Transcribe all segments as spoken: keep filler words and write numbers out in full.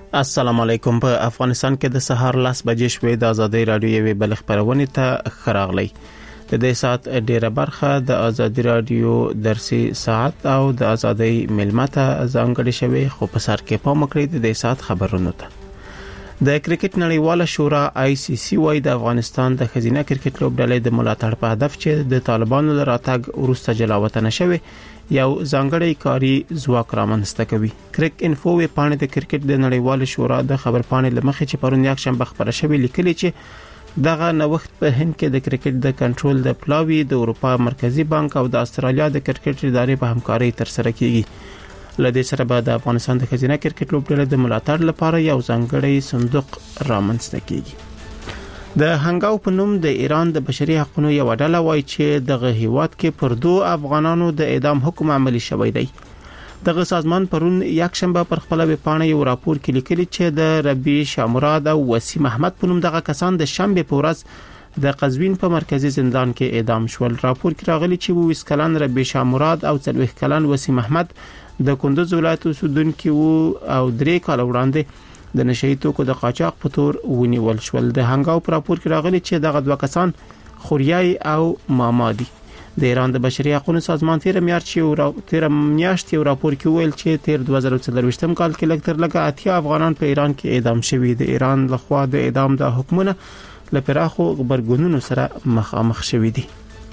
السلام علیکم. په افغانستان کې د سهار لاس بجې شوې د ازادي رادیو یوې بل خبرونه ته خراغلی. د دې سات ډیره برخه د ازادي رادیو درسي ساعت او د ازادي ملمته ځانګړي شوی خو په سر کې پام کړی د دې سات خبرونه ته. د کرکټ نړیواله شورا آی سی سی وايي د افغانستان د خزینه کرکټ لوبډلې د ملاتړ په هدف چې د طالبانو لراتګ ورسته جلاوطن شوی یو ځانګړی کاری ځواک رامنځته کوي. کرک انفو وی پاڼې د کرکټ د نړیوال شورا د خبر پاڼې لمخې چې پرون یک شنبه خبره شوې لیکلي چې دغه نوښت په هند کې د کرکټ د کنټرول د پلاوی د اروپا مرکزی بانک او د استرالیا د کرکټ ادارې په همکاري تر سره کیږي. لدې سره به د افغانستان د خزینه کرکټ لوبډلې د ملاتړ لپاره یو ځانګړی صندوق رامنځته کیږي. د هنګاو په نوم د ایران د بشري حقوقو یو ډله وایي چې دغه هیواد کې پر دوه افغانانو د اعدام حکم عملی شوی دی. دغه سازمان پرون یک شنبه پر خپل ویب پاڼه یو راپور کې لیکلی چې د ربی شامراد او وسیم احمد په نوم دغه کسان د شنبه په ورځ د قزوین په مرکزی زندان کې اعدام شول. راپور کې راغلی چې ویس کلن ربی شامراد او څلوېښت کلن وسیم احمد د کندوز ولایت اوسیدونکي وو او درې کال وړاندې د نشئی توکو د قاچاق په تور ونیول شول. د هنګاو په راپور کې راغلی چې دغه دوه کسان خوریای او مامادي. د ایران د بشري حقوقو سازمان تیر میاشت چې تیر میاشت یو راپور کې ویل چې تیر دوه زره څلوېښتم کال کې لږ تر لږه اتیا افغانان په ایران کې اعدام شوي. د ایران لخوا د اعدام د حکمونه لپاره خبرګونونو سره مخامخ شوي دي.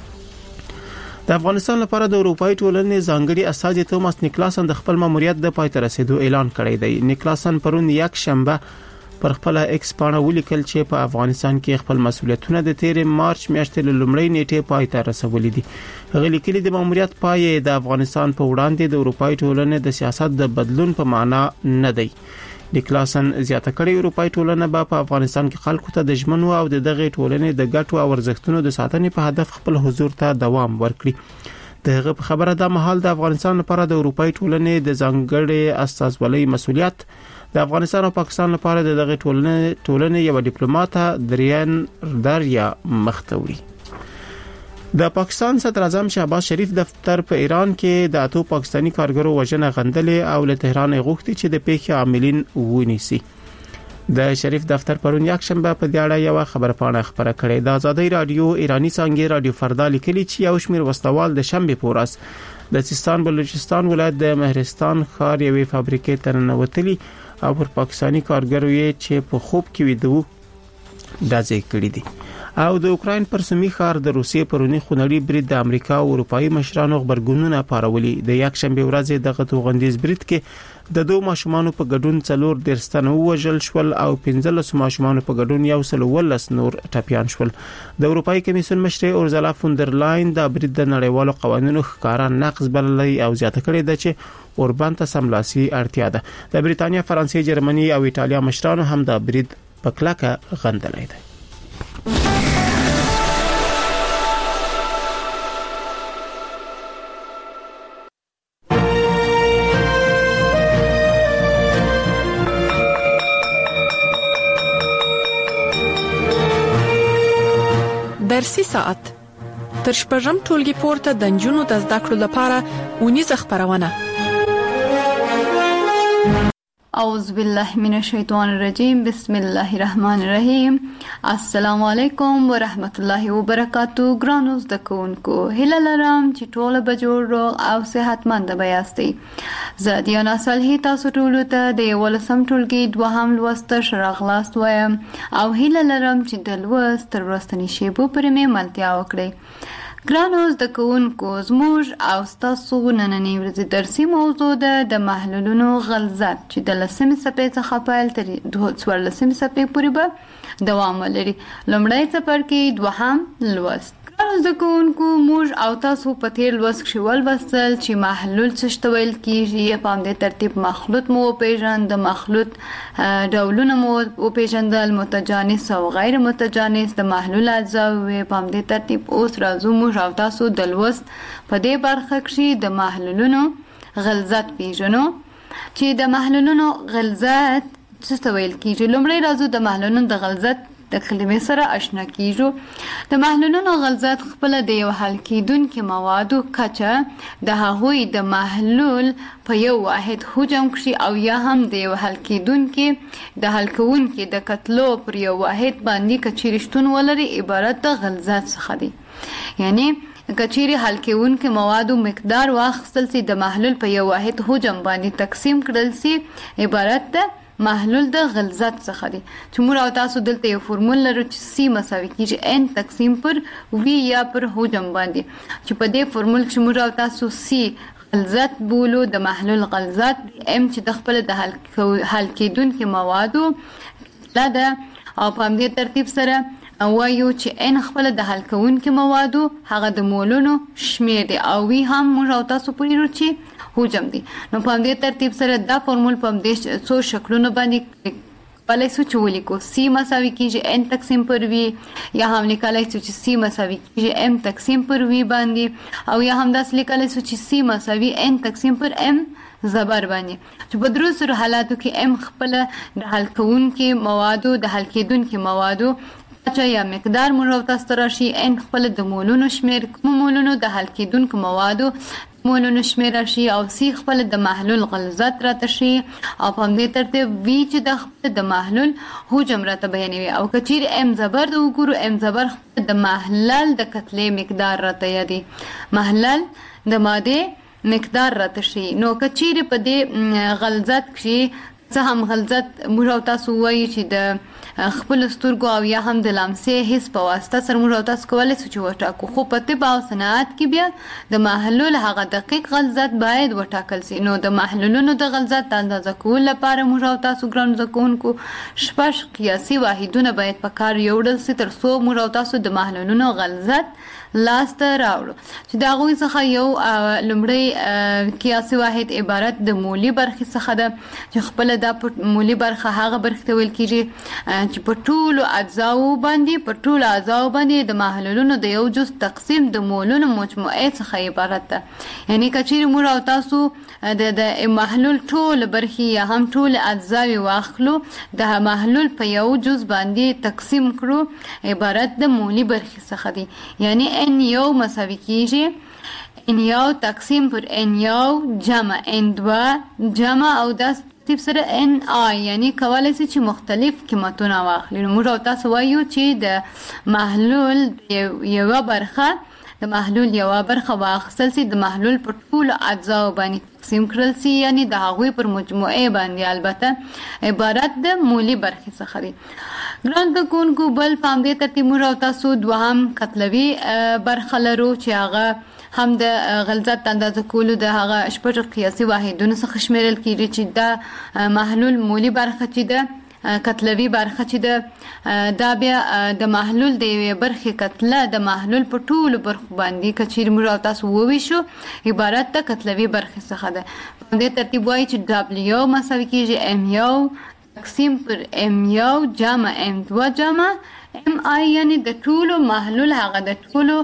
د افغانستان لپاره د اروپאי ټولنې ځانګړي استازي توماس نیکلاسن د خپل ماموریت د پای ته رسیدو اعلان کړی دی. نیکلاسن پرون یک شنبه پر خپل ایکس پاڼه ولیکل چې په افغانستان کې خپل مسؤلیتونه د تیر مارچ میاشتې لومړۍ نیټه پای ته رسولې دي. هغه لیکلي د ماموریت پای د افغانستان په وړاندې د اروپאי ټولنې د سیاست د بدلون په معنا نه دی. نیکلاسن زیاته کړی اروپאי ټولنه به په افغانستان کې خلکو ته د ژمنو او د دغه ټولنې د ګټو او ارزښتونو د ساتنې په هدف خپل حضور ته دوام ورکړي. دغه په خبره د مهال د افغانستان لپاره د اروپאי ټولنې د ځانګړي استازولۍ مسؤلیت د افغانستان او پاکستان لپاره د دغه ټولنې ټولنې یو ډیپلوماټ دریان دریا مختوري. د پاکستان صدر اعظم شهباز شریف دفتر په ایران کې د اتو پاکستانی کارګرو وژنه غندلې او له تهران غوښتي چې د پیښې عاملین ونیسي. د شریف دفتر پرون یک شنبه په دې اړه یو خبر پاڼه خبره کړې. د ازادي رادیو ایرانی څنګه رادیو فردا لیکلي چې یو شمېر وسوال د شنبه په ورځ د سیستان بلوچستان ولایت د مهرستان ښار یوې فابریکې ته ننوتلي او پر پاکستانی کارګرو یې چې په خوب کې ویدو دازې کړې دي. او د اوکراین پر سیمه ښار د روسیې پرونی خونړی برید د امریکا او اروپאי مشرانو خبرګونونه پارولي. د یک شنبه ورځ دغه توغندیز برید کې د دوه ماشومان په ګډون څلور درستنه وژل شول او پنځلس ماشومان په ګډون یو سل ولس نور ټپيان شول. د اروپאי کمیسیون مشر اورزلا فوندرلاین د برید د نړیوالو قوانینو ښکارا نقض بللی او زیاته کړې ده چې اوربان ته سملاسي اړتیا ده. د بریتانیا، فرانسې، جرمني او ایتالیا مشرانو هم د برید په کلکه غندلای دي. درسي ساعت تر شپږم ټولګي پورته د نجونو د زده کړو لپاره ونیزه خبرونه. اعوذ بالله من الشیطان الرجیم. بسم الله الرحمن الرحیم. السلام علیکم ورحمت الله وبرکاتو. ګرانو زده کوونکو، هیله لرم چې ټول به جوړ روغ او صحتمند به یاستئ. زه دیانا صالحی تاسو ټول ته د یولسم ټولګي دوهم لوست شراغلاست وایم او هیله لرم چې د لوست تر وروستنۍ شیبو پورې مې ملتیا وکړئ. ګرانو زده کوونکو، زموږ او ستاسو نننۍ ورځې درسي موضوع ده د محلولونو غلظت چې د لسمې صفحې څخه پیل تر څوارلسمې صفحې پورې به دوام ولري. لومړی څپرکی دوهم لوست. ګرانو زده کوونکو، موږ او تاسو په تیر لوست کې ولوستل چې محلول څه ته ویل کیږي. په همدې ترتیب مخلوط مو وپیژند، د مخلوط ډولونه مو وپیژندل، متجانس او غیر متجانس، د محلول اجزا وې. په همدې ترتیب اوس راځو موږ او تاسو د لوست په دې برخه کې د محلولونو غلظت پیژنو چې د محلولونو غلظت څه ته ویل کیږي. لومړی راځو د محلولونو د غلظت د کلمې سره آشنا کیږو. د محلولونو غلظت خپل د یو حل کیدونکو موادو کچه د هغوی د محلول په یو واحد حجم کړي او یا هم د یو حل کیدونکو د حل کوونکو د کتلو پر یو واحد باندې کچې رښتون ولري عبارت د غلظت څخه دی. یعنی کچېری حل کوونکو موادو مقدار واخیستل سي د محلول په یو واحد حجم باندې تقسیم کړل سي عبارت د محلول د غلظت څخه دی. چې موږ او تاسو دلته یو فرمول لرو چې سی مساوي کیږي n تقسیم پر v یا پر حجم باندې، چې په دې فرمول کې موږ او تاسو سی غلظت بولو د محلول غلظت m چې د خپل د حل حل کېدونکو موادو لا ده او په همدې ترتیب سره وایو چې ان خپل د حل کوونکو موادو هغه د مولونو شمیر دی او وی هم موږ او تاسو پوهیږو چې حجم دی. نو په دې ترتیب سره دا فرمول په دې څو شکلونو باندې کولای شو چې ولیکو سی مساوي کیږي n تقسیم پر وی، یا هم لیکلای شو چې سی مساوي کیږي m تقسیم پر وی باندې، او یا هم داس لیکلای شو چې سی مساوي n تقسیم پر m زبر باندې، چې په درو سره حالاتو کې m خپل د حل کوونکو موادو د حل کېدونکو موادو کچه یا مقدار موږ تاسو ته راشي، ان خپل د مولونو شمیر کوم مولونو د حل کېدونکو موادو مولونو شمیر راشي، او سی خپل د محلول غلظت راته شي، او په دې ترتیب وی چې د خپل د محلول حجم راته بیانوي. او کچیر ام زبر د وګورو ام زبر خپل د محلل د کتلې مقدار راته یادي، محلل د ماده مقدار راته شي. نو کچیر په دې غلظت کې څه هم غلظت موږ تاسو وایي چې د خپل سترګو او یا هم د لمسې حس په واسطه سره موږ تاسو کولای شو چې وټاکو، خو په طب او صنعت کې بیا د محلول هغه دقیق غلظت باید وټاکل شي. نو د محلولونو د غلظت اندازه کول لپاره موږ تاسو ګران زکونکو شپږ قیاسي واحدونه باید په کار یوړل شي تر څو موږ تاسو د محلولونو غلظت لاسته راوړو. چې دا غوي څخه یو لمړی قیاسي واحد عبارت د مولی برخې څخه ده، چې خپل د مولی برخه هغه برخه ته ویل کیږي چې په ټولو اجزاو باندې په ټولو اجزاو باندې د محلولونو د یو جز تقسیم د مولونو مجموعه څخه عبارت ده. یعنی کچېر موږ او تاسو د د محلول ټول برخې یا هم ټول اجزاوي واخلو د محلول په یو جز باندې تقسیم کړو عبارت د مولی برخې څخه دي. یعنی ان یو مساوي کیږي ان یو تقسیم پر ان یو جمع ان دوا جمع او داس ترتیب سره ان آی، یعنی کولای شي چې مختلف قیمتونه واخلي. موږ او تاسو وایو چې د محلول یو برخه د محلول یو برخه واخیستل شي د محلول په ټولو اجزاو باندې تقسیم کړل شي، یعنی د هغوی پر مجموعه باندې البته عبارت د مولی برخې څخه دی. ګران زکونکو بل په همدې ترتیب موږ او تاسو دوهم کتلوي برخه لرو چې هغه هم د غلظت اندازه کولو د هغه شپږ قیاسي واحدونو څخه شمیرل کیږي، چې دا محلول مولی برخه چې ده کتلوي برخه چې ده دا بیا د محلول د یوې برخې کتله د محلول په ټولو برخو باندې کچیر موږ او تاسو وویشو عبارت د کتلوي برخې څخه ده. په دې ترتیب وایي چې ډبلیو مساوي کیږي ام یو تقسیم پر ام یو جمع ام دو جمع ام آی، یعنی د ټولو محلول هغه د ټولو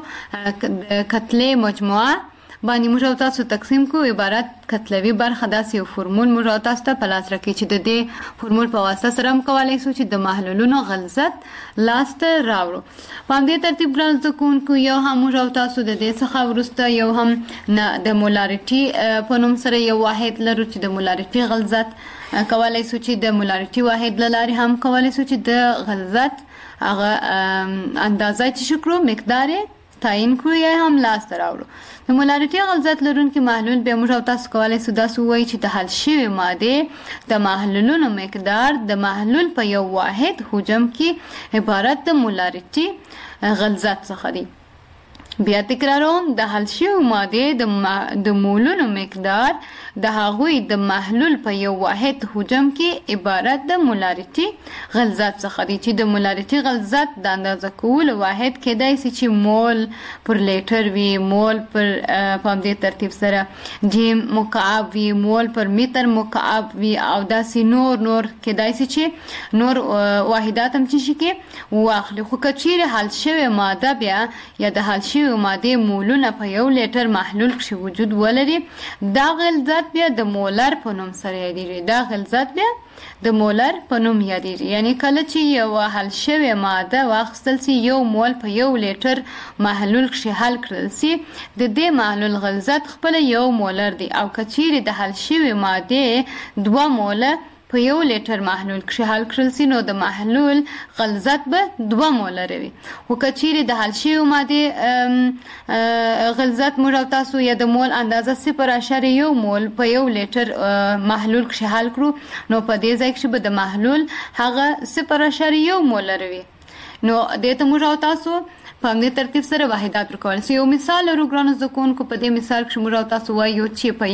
کتلې مجموعه باندې موږ او تاسو تقسیم کو عبارت کتلوي برخه. داسې یو فرمول موږ او تاسو ته په لاس راکړي چې د دې فرمول په واسطه سره هم کولای شو چې د محلولونو غلظت لاسته راوړو. په همدې ترتیب ګران زده کوونکو یو هم موږ او تاسو د دې څخه وروسته یو هم د مولاریټي په نوم سره یو واحد لرو چې د مولاریټي غلظت کولای شو چې د مولاریټي واحد له لارې هم کولای شو چې د غلظت هغه اندازه چې شکرو مقدار تعیین کړو یا هم لاسته راوړو. د مولاریټي غلظت لرونکي محلول به موږ او تاسو کولای شو داسې ووایو چې د حل شوي مادې د محلولونو مقدار د محلول په یو واحد حجم کې عبارت د مولاریټي غلظت څخه دی. بیا تکراروم د حل شوي مادې د د مولونو مقدار د هغوی د محلول په یو واحد حجم کې عبارت د مولاریټي غلظت څخه دی، چې د مولاریټي غلظت د اندازه کولو واحد کېدای شي چې مول پر لیټر وي، مول پر په همدې ترتیب سره جیم مکعب وي، مول پر متر مکعب وي، او داسې نور نور کېدای شي چې نور واحدات هم چې شي کې واخلي. خو که چیرې حل شوې ماده بیا یا د حل شوي شوی ماده مولونه په یو لیټر محلول کې وجود ولري دا غلظت بیا د مولر په نوم سره یادیږي دا غلظت بیا د مولر په نوم یادیږي یعنی کله چې یو حل شوی ماده واخیستل سي یو مول په یو لیټر محلول کې حل کړل سي د دې محلول غلظت خپل یو مولر دی او کچيري د حل شوی ماده دوه موله په یو لیټر محلول کې حل کړل سي نو د محلول غلظت به دوه مولر وي او کچيري د حل شوی ماده غلظت موږ تاسو یا د مول اندازه صفر اشاریه یو مول په یو لیټر محلول کې حل کړو نو په دې ځای کې به د محلول هغه صفر اشاریه یو مولر وي نو د ته موږ تاسو په همدې ترتیب سره واحدات ورکول سي یو مثال لرو ګرانو زده کوونکو په دې مثال کې موږ تاسو وایو چې په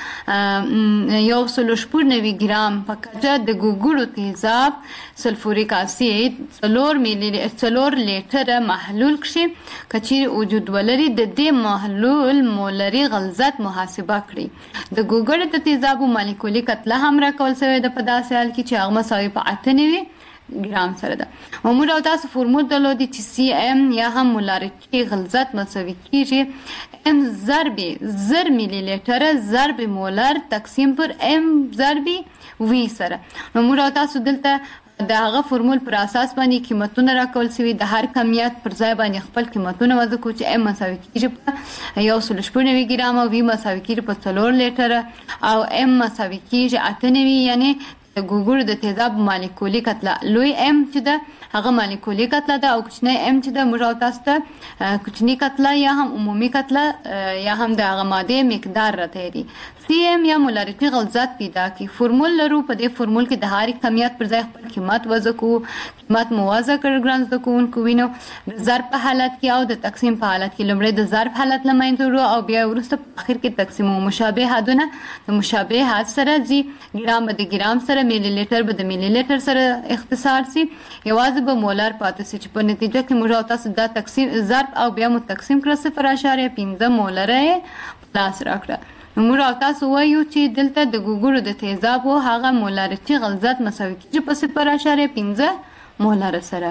یو یو سلو شپږ نوي ګرام په کچه د ګوګړو تیزاب سلفوریک اسید څلور میلی څلور لیټر محلول کې کچیر وجود ولري د دې محلول مولري غلظت محاسبه کړئ د ګوګړو د تیزابو مالیکولي کتله هم راکول شوی د په داسې حال کې چې هغه مساوي په اته نوي ګرام سره ده موږ او تاسو فرمول درلودي چې سی ام یا هم مولاريټي غلظت مساوي کیږي ام ضرب زر ملي لیټر ضرب مولر تقسیم پر ام ضرب وی سره نو موږ او تاسو دلته د هغه فرمول پر اساس باندې قیمتونه راکول شوی د هر کمیت پر ځای باندې خپل قیمتونه وضع کوو چې ام مساوي کیږي په یو سل شپږ نوي ګرام او وی مساوي کیږي په څلور لیټر او ام مساوي کیږي اته نوي یعنی د ګوګړو د تیزاب مالیکولي کتله لوی ام چې ده هغه مالیکولي کتله ده او کوچنی ام چې ده موږ تاسو ته کوچنی کتله یا هم عمومي کتله یا هم د هغه ماده مقدار راته دي سی ام یا مولاريټي غلظت پیدا کی فرمول لرو په دې فرمول کې د هر کمیت پر ځای خپل قیمت وضع کوو قیمت موازه کړ ګران زده کوونکو وینو د ضرب په حالت کې او د تقسیم په حالت کې لومړی د ضرب حالت لمنځه وړو او بیا وروسته په اخر کې تقسیم او مشابه حدونه د مشابه حد سره ځي ګرام د ګرام سره ملي لیټر به د ملي لیټر سره اختصار سي یوازې به مولر پاتې سي چې په نتیجه کې موږ تاسو دا تقسیم ضرب او بیا مو تقسیم کړ صفر اشاریه پنځه مولر پلاس راکړه موږ تاسو وایو چې دلته د ګوګړو د تیزابو هغه مولاريټي غلظت مساوي کیږي په صفر اشاریه پنځه مولر سره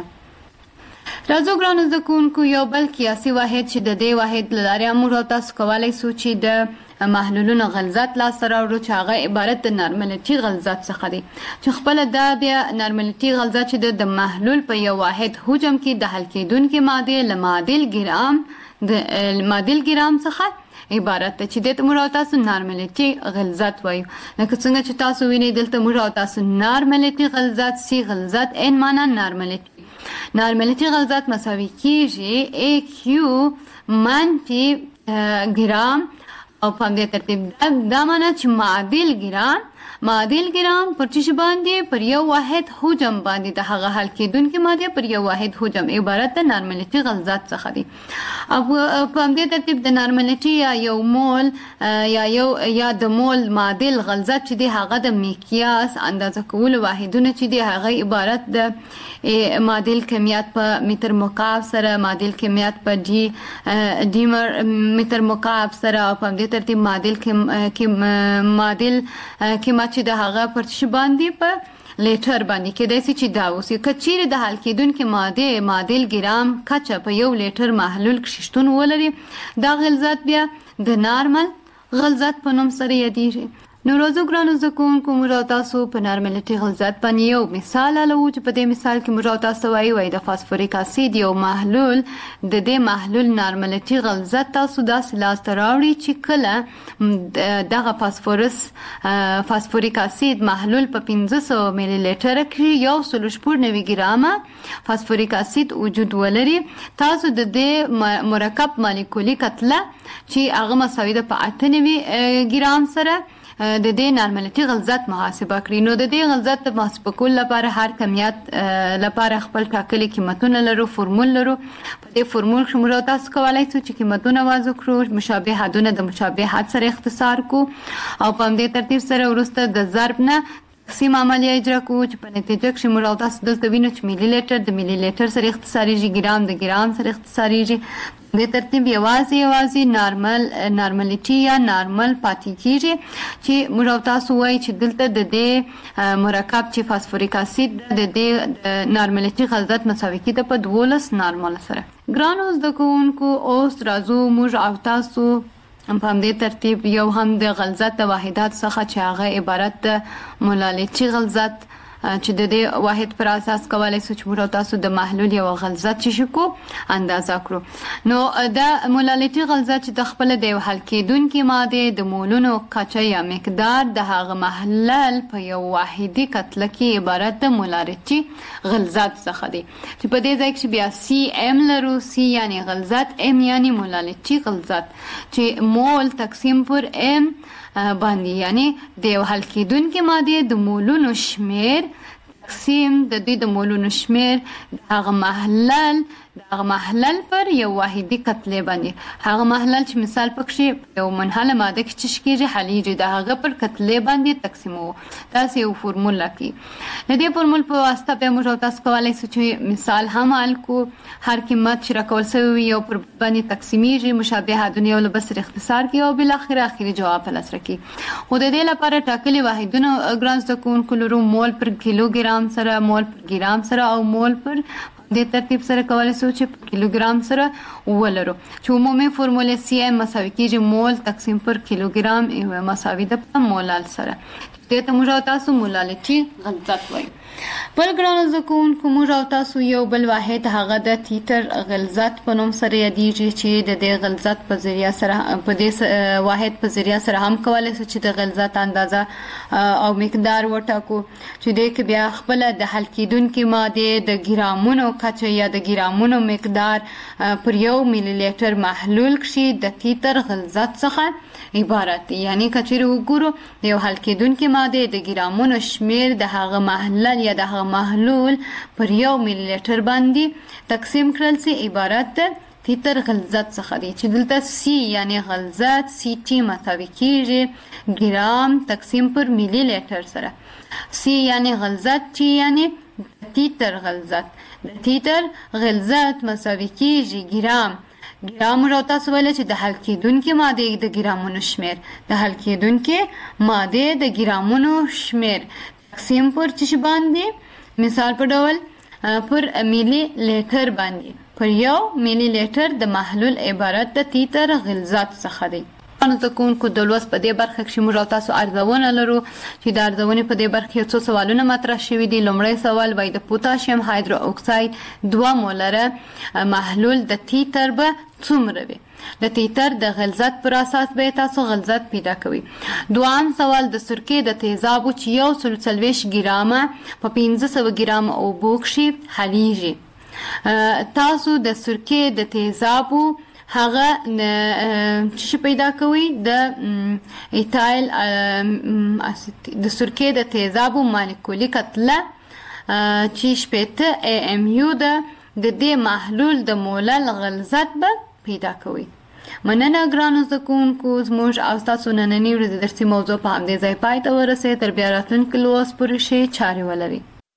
راځو ګرانو زده کوونکو یو بل قیاسي واحد چې د دې واحد له لارې موږ تاسو کولی سو چې د محلولونو غلظت لاسته راوړو چې هغه عبارت د نارملټي غلظت څخه دی چې خپله دا بیا نارملټي غلظت چې د محلول په یو واحد حجم کې د حل کېدونکې مادې له معادل ګرام د معادل ګرام څخه عبارت ته چې د موږ تاسو نارملټي غلظت وایو لکه څنګه چې تاسو وینئ دلته موږ تاسو نارملټي غلظت سی غلظت ان معنا نارملټي نارملټي غلظت مساوي کیږي ا کیو منفي ګرام او په دې ترتیب دا معنا چې معادل ګرام معادل ګرام پر چی باندې پر یو واحد حجم باندې د هغه حل کېدونکې ماده پر یو واحد حجم عبارت د نارملټي غلظت څخه دی او په دې ترتیب د نارملټي یا یو مول یا یو یا د مول معادل غلظت چې دی هغه د مقیاس اندازه کول واحدونه چې دی هغه عبارت د معادل کمیت په متر مکعب سره معادل کمیت په ډي ډي متر مکعب سره او په دې ترتیب معادل کې معادل کمیت چې د هغه پر شی باندې په لیټر باندې کې داسې چې دا اوس کچیر د حل کېدونکې ماده معادل ګرام کچه په یو لیټر محلول کې شتون ولري دا غلظت بیا د نارمل غلظت په نوم سره یادیږي نو روزو ګرانو زده کوونکو موږ تاسو په نارملټي غلظت باندې یو مثال حلو چې په دې مثال کې موږ تاسو وایو وای د فاسفوریک اسید یو محلول د دې محلول نارملټي غلظت تاسو داسې لاسته راوړي چې کله دغه فاسفورس فاسفوریک اسید محلول په پنځه سوه ملي لیټر کې یو سل شپږ نوي ګرامه فاسفوریک اسید وجود ولري تاسو د دې مرکب مالیکولي کتله چې هغه مساوي ده په اته نوي ګرام سره د دې نارملټي غلظت محاسبه کړئ نو د دې غلظت محاسبه کول لپاره هر کمیت لپاره خپل ټاکلي قیمتونه لرو فرمول لرو په دې فرمول کې موږ تاسو کولای شو چې قیمتونه وضع کړو مشابه حدونه د مشابه حد سره اختصار کو او په دې ترتیب سره وروسته د ضرب نه تقسیم عملیه اجرا کوو چې په نتیجه کې موږ تاسو دلته وینو چې ملي لیټر د ملي لیټر سره اختصاریږي ګرام د ګرام سره اختصاریږي د ترتیب یوازې یوازې نارمل نارملټي یا نارمل پاتې کیږي چې موږ تاسو وایي چې دلته د دې مرکب چې فاسفوریک اسید د دې نارملټي غلظت مساوي کیده په دولس نارمل سره ګرانو زده کوونکو اوس راځو موږ او تاسو په همدې ترتیب یو هم د غلظت د واحدات څخه چې هغه عبارت د مولالچي غلظت چې د دې واحد پر اساس کولای شو چې موږ تاسو د محلول یو غلظت چې شکو اندازه کړو. نو د مولالټي غلظت چې د خپل د حل کېدونکې ماده د مولونو کچه یا مقدار د هغه محلل په یو واحدي کتله کې عبارت د مولالټي غلظت څخه دی چې په دې ځای کې بیا سی ام لرو. سی یعنی غلظت، ام یعنی مولالټي غلظت چې مول تقسیم پر ام باندې یعنی د یو حل کېدونکې ماده د مولونو شمیر تقسیم د دوی د مولونو شمیر د هغه محلل د هغه محلل پر یو واحدي کتله باندې. هغه محلل چې مثال پکې یو منحله ماده کې چې کېږي حلیږي د هغه پر کتله باندې تقسیمو. تاسو یو فرموله کې د دې فرمول په واسطه به موږ تاسو کولای شو چې مثال هم حل کو. هر قیمت چې راکول شوی یو پر باندې تقسیمیږي مشابهه دنیا ول بس اختصار کې او بل اخر اخري جواب تلاسره کی. خو د دې لپاره ټاکلي واحدونه ګرانز د کون کلورو مول پر کیلوګرام سره، مول پر ګرام سره او مول پر د ترتیب سره کولای شو چې کیلوګرام سره ولرو چې عمومي فرموله سی ام مساوي کیږي مول تقسیم پر کیلوګرام مساوي د مولال سره. دې ته موږ تاسو مولالټي غلظت وایي. بل ګرانو زده کوونکو موږ تاسو یو بل واحد هغه د تیتر غلظت په نوم سره یادېږي چې د دې غلظت په ذریعہ سره په دې واحد په ذریعہ سره هم کولای شو چې د غلظت اندازه او مقدار وټاکو چې دې کې بیا خپل د حل کېدونکې ماده د ګرامونو کچه یا د ګرامونو مقدار پر یو ملي لیټر محلول کې د تیتر غلظت څخه عبارت دی. یعنی کچېرې وګورو د یو حل کېدونکې ماده د ګرامونو شمیر د هغه محلل یا د هغه محلول پر یو ملي لیټر باندې تقسیم کړل سي عبارت د تیتر غلظت څخه دی چې دلته سی یعنی غلظت سی ټي مساوي کیږي ګرام تقسیم پر ملي لیټر سره. سی یعنی غلظت، ټي یعنی تیتر غلظت، د تیتر غلظت مساوي کیږي ګرام. ګرام راو تاسو ویل چې د حل کېدونکې ماده د ګرامونو شمیر د حل کېدونکې ماده د ګرامونو شمیر تقسیم پر چش باندې مثال په ډول پر ملي لیټر باندې پر یو ملي لیټر د محلول عبارت د تیتر غلظت څخه دی. نو تكون کو د لوس په دې برخه کې موږ تاسو ارزونه لرو چې د ارزونې په دې برخه کې څو سوالونه مطرح شوي دي. لومړی سوال وایي د پوتاشیم هایدرو اکساید دوه مولره محلول د تیتر به څومره وي؟ د تیتر د غلظت پر اساس به تاسو غلظت پیدا کوئ. دوام سوال د سرکې د تیزابو چې یو سل څلوېښت ګرامه په پنځه سوه ګرامه اوبو کښې حلیږي. تاسو د سرکې د تیزابو هغه چې پیدا کوي د ایتایل د سرکې د تیزابو مالیکولي کتله چې شپېته ای ام یو ده د دې محلول د مولل غلظت به پیدا کوي. مننه ګرانو زده کوونکو زموږ او ستاسو نننۍ ورځې درسي موضوع په همدې ځای پای ته ورسېد. تر بیا راتلونکي لوست پورې ښې چارې ولرئ.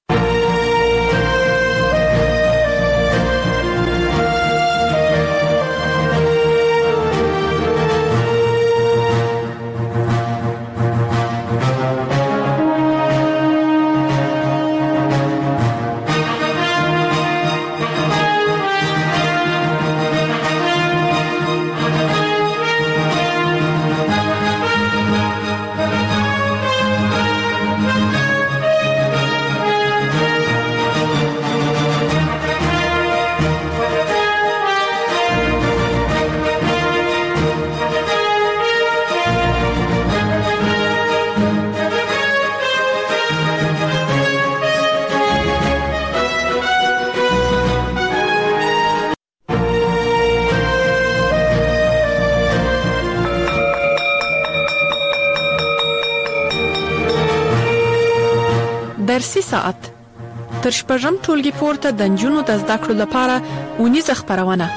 درسي ساعت تر شپږم ټولګي پورته د نجونو د زده کړو لپاره ونیزه خبرونه.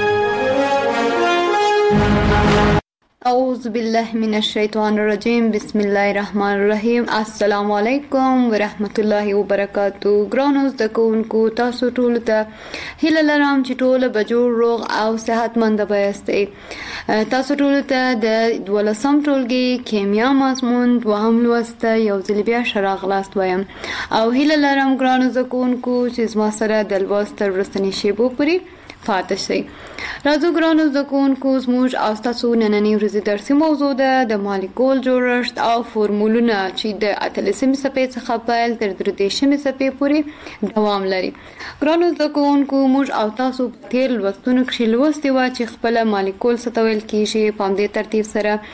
اعوذ بالله من الشیطان الرجیم بسم الله الرحمن الرحیم. السلام علیکم ورحمت الله وبرکاتو. ګرانو زده کوونکو تاسو ټول ته هیله لرم چې ټول به جوړ روغ او صحتمند یاستئ. تاسو ټول ته د دولسم ټولګي کیمیا مضمون دوهم لوست یو ځل بیا ښه راغلاست وایم او هیله لرم ګرانو زده کوونکو چې زما سره د لوست تر وروستنۍ شیبو پورې پاتې شي. راځو ګرانو زده کوونکو زموږ او ستاسو نننۍ ورځې درسي موضوع ده د مالیکول جوړښت او فورمولونه چې د اتلسمې صفحې څخه پیل تر درې دېرشمې صفحې پورې دوام لري. ګرانو زده کوونکو موږ او تاسو په تېر لوستونو کښې لوستې وه چې خپله مالیکول څه ته ویل کېږي. په همدې ترتیب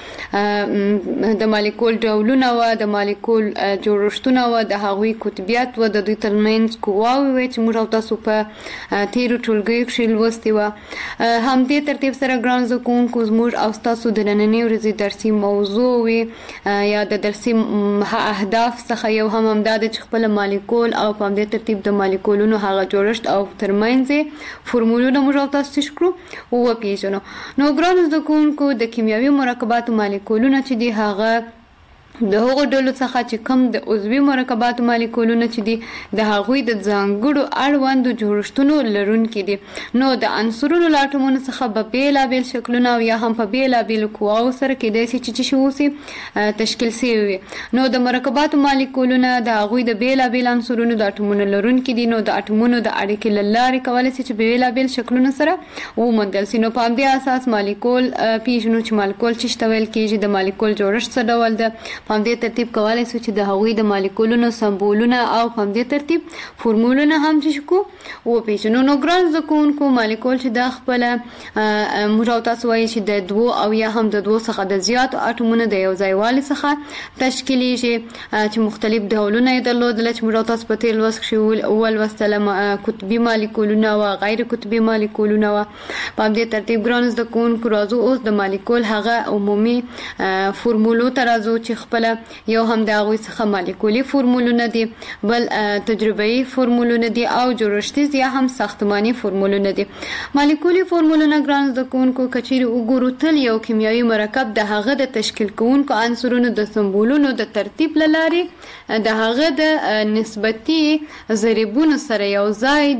سره د مالیکول ډولونه وه، د مالیکول جوړښتونه وه، د هغوی قطبیت وه، د دوی ترمنځ قواوې وې چې موږ او تاسو په تېرو ټولګیو کښې لوستې وه. همدې ترتیب سره ګران زده کوونکو زموږ او ستاسو د نننۍ ورځې درسي موضوع وي یا د درسي اهداف څخه یو هم همدا ده چې خپله مالیکول او په همدې ترتیب د مالیکولونو هغه جوړښت او ترمنځ یې فورمولونه موږ او تاسو څه کړو وپېژنو. نو ګرانو زده کوونکو د کیمیاوي مرکباتو مالیکولونه چې دي هغه د هغو ډلو څخه چې کوم د عضوي مرکباتو مالیکولونه چې دي د هغوی د ځانګړو اړوندو جوړښتونو لرونکي دي. نو د عنصرونو له اټومونو څخه به بېلابېل شکلونه او یا هم په بېلابېلو قواو سره کیدای شي چې څه شي اوسي تشکیل سوي وي. نو د مرکباتو مالیکولونه د هغوی د بېلابېل عنصرونو د اټومونو لرونکي دي. نو د اټومونو د اړیکې له لارې کولی شي چې بېلابېل شکلونه سره وموندل شي. نو په همدې اساس مالیکول پېژنو چې مالیکول څه ته ویل کېږي، د مالیکول جوړښت څه ډول ده. په همدې ترتیب کولی شو چې د هغوی د مالیکولونو سمبولونه او په همدې ترتیب فورمولونه هم چې کو وپېژنو. نو ګران زده کوونکو مالیکول چې دا خپله موږ او تاسو وایي چې د دوو او یا هم د دوو څخه د زیاتو اټومونو د یو ځای والي څخه تشکیلیږي چې مختلف ډولونه یې درلودله چې موږ او تاسو په تېر لوست کښې ولوستله. قطبي مالیکولونه وه، غیر قطبي مالیکولونه وه. په همدې ترتیب ګرانو زده کوونکو راځو اوس د مالیکول هغه عمومي فورمولو ته راځو چې خپله یو هم د هغوی څخه مالیکولي فورمولونه دي، بل تجربه‌ایي فورمولونه دي او جوړښتیز یا هم ساختماني فورمولونه دي. مالیکولي فورمولونه ګران زده کوونکو که چیرې وګورو تل یو کیمیاوي مرکب د هغه د تشکیل کوونکو عنصرونو د سمبولونو د ترتیب له لارې د هغه د نسبتي ضریبونو سره یو ځای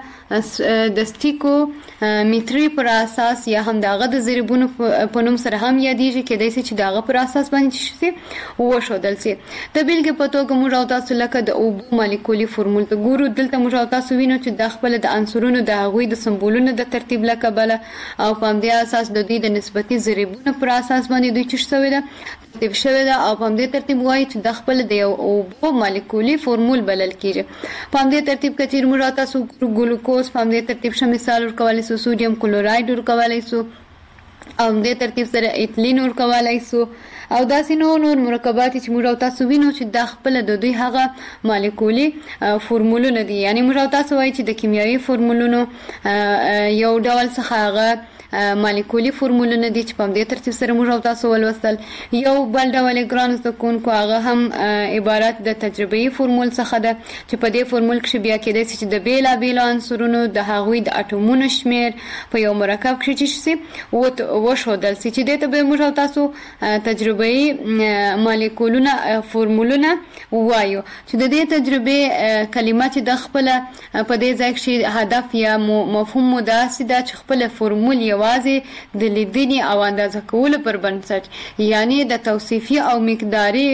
د د سټیکو میټري پر اساس یا هم د هغه د ضریبونو په نوم سره هم یادېږي. کیدای شي چې د هغه پر اساس باندې شي وښودل شي. د بیلګې په توګه موږ او تاسو لکه د اوبو مالیکولي فورمول ته ګورو. دلته موږ او تاسو وینو چې دا خپله د عنصرونو د هغوی د سمبولونو د ترتیب له کبله او په همدې اساس د دوی د نسبتي ضریبونو پر اساس باندې دوی څه شوې ده ترتیب شوې ده او په همدې ترتیب وایي چې دا خپله د یو اوبو مالیکولي فورمول بلل کېږي. په همدې ترتیب که چیرې موږ او تاسو ګلوکوز په همدې ترتیب ښه مثال ورکولی سو، سوډیم کلوراید ورکولی سو او همدې ترتیب سره ایتلین ورکولی سو او داسې نور نور مرکبات چې موږ او تاسو وینو چې دا خپله د دوی هغه مالیکولي فورمولونه دي. یعنې موږ او تاسو وایي چې د کیمیاوي فورمولونو یو ډول څخه هغه مالیکولي فورمولونه دي چې په همدې ترتیب سره موږ او تاسو ولوستل. یو بل ډول یې ګرانو زده کوونکو هغه هم عبارت د تجربه‌ایي فورمول څخه ده چې په دې فورمول کښې بیا کیدای شي چې د بېلابېلو عنصرونو د هغوی د اټومونو شمېر په یو مرکب کښې چې شي وښودل شي چې دې ته به موږ او تاسو تجربه‌ایي مالیکولونه فورمولونه ووایو. چې د دې تجربې کلمه چې د خپله په دې ځای کښې هدف یا مفهوم مو داسې ده چې خپله فورمول یوازې د لیدنې او اندازه کولو پر بنسټ یعنې د توصیفي او مقداري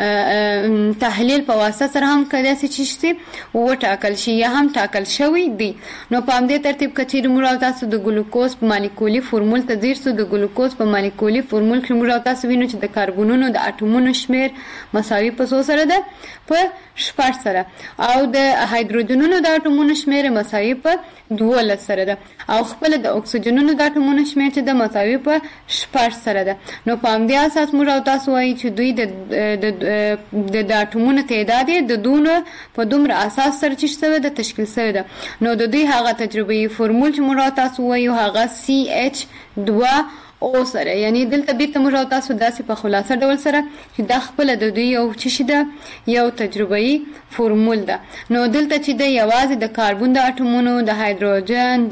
تحلیل په واسطه سره هم کیدای شي چې شي وټاکل شي یا هم ټاکل شوی دی. نو په همدې ترتیب که چیرې موږ او تاسو د ګلوکوز په مالیکولي فورمول ته ځیر سو، د ګلوکوز په مالیکولي فورمول کښې موږ او تاسو وینو چې د کاربونونو د اټومونو شمېر مساوي په څو سره ده؟ په شپږ سره او د هایدروجنونو د اټومونو شمېر مساوي په دولس سره ده او خپله د اکسیجنونو د اټومونو شمېر چې د مساوي په شپږ سره ده. نو په همدې اساس موږ او تاسو وایي چې دوی د د اټومونو تعداد یې د دونه په دومره اساس سره چې شوی ده تشکیل شوی ده. نو د دوی هغه تجربه‌ایي فورمول چې موږ او تاسو وایو هغه سی ایچ دوه او سره یعنې دلته بیرته موږ او تاسو داسې په خلاصه ډول سره چې دا خپله د دوی یو څه شي ده یو تجربه‌ایي فورمول ده. نو دلته چې ده یوازې د کاربون د اټومونو د هایدروجن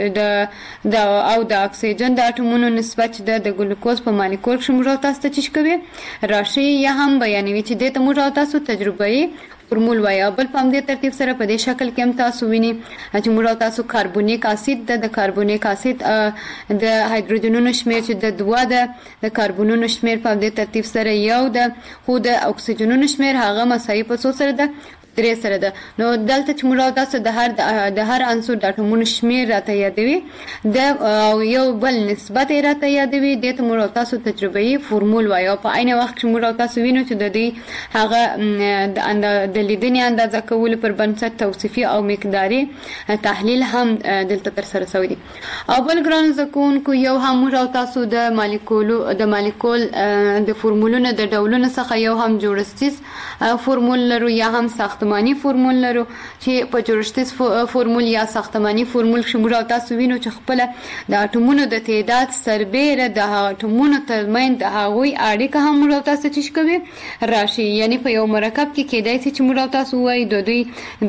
د او د اکسیجن د اټومونو نسبت چې ده د ګلوکوز په مالیکول کښې موږ او تاسو ته څه کوي راښیي یا هم بیانوي چې دې ته موږ او تاسو تجربه‌ایي فورمول وایي. او بل په همدې ترتیب سره په دې شکل کې هم تاسو ویني چې موږ او تاسو کاربونیک اسید ده د کاربونیک اسید د هایدروجنونو شمېر چې د دوه ده د کاربونونو شمېر په همدې ترتیب سره یو ده خو د اکسیجنونو شمېر هغه مساوي په څو سره ده درې سره ده. نو دلته چې موږ تاسو د هر د هر عنصر د اټومونو شمیر راته یادوي د یو بل نسبت راته یادوي د موږ تاسو تجربي فورمول وایو. په عین وخت چې موږ تاسو وینو چې د دې هغه د لیدنې اندازه کول پر بنسټ توصیفي او مقداري تحلیل هم دلته تر سره شوی دی. او بل ګران زکونکو یو هم موږ تاسو د مالیکولو د مالیکول د فورمولونو د ډولونو څخه یو هم جوړښتیز فورمول لرو یا هم ساختماني فورمول لرو چې په جوړښتیز فورمول یا ساختماني فورمول کې موږ تاسو وینو چې خپل د اټومونو د تعداد سربېره د اټومونو ترمنځ د هغوی اړیکه هم موږ تاسو چې کوي راشي. یعنی په یو مرکب کې کېدای شي چې موږ تاسو وایي د دوی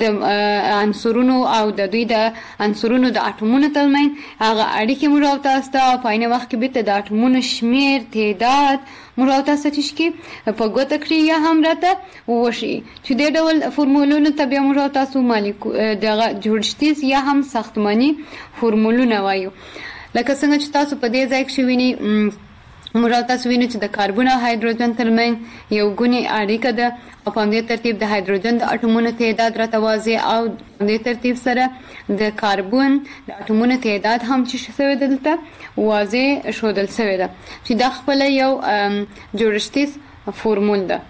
د عنصرونو او د دوی د عنصرونو د اټومونو ترمنځ هغه اړیکې موږ تاسو ته په عین وخت کې به د اټومونو شمیر تعداد موږ تاسو چې کی په ګوته کړی یا هم راته وشي چې د ډول فورمولونو ته بیا موږ تاسو مالیکول د جوړښتیز یا هم ساختماني فورمولونه وایو. لکه څنګه چې تاسو په دې ځای کې وینئ موږ تاسو وینئ چې د کاربن او هایدروجن ترمنځ یو ګونی اړیکه ده او په همدې ترتیب د هایدروجن د اټومونو تعداد راته واضح او په دې ترتیب سره د کاربن د اټومونو تعداد هم چې شوی دلته واضح ښودل شوی ده چې دا خپل یو جوړښتیز فورمول ده.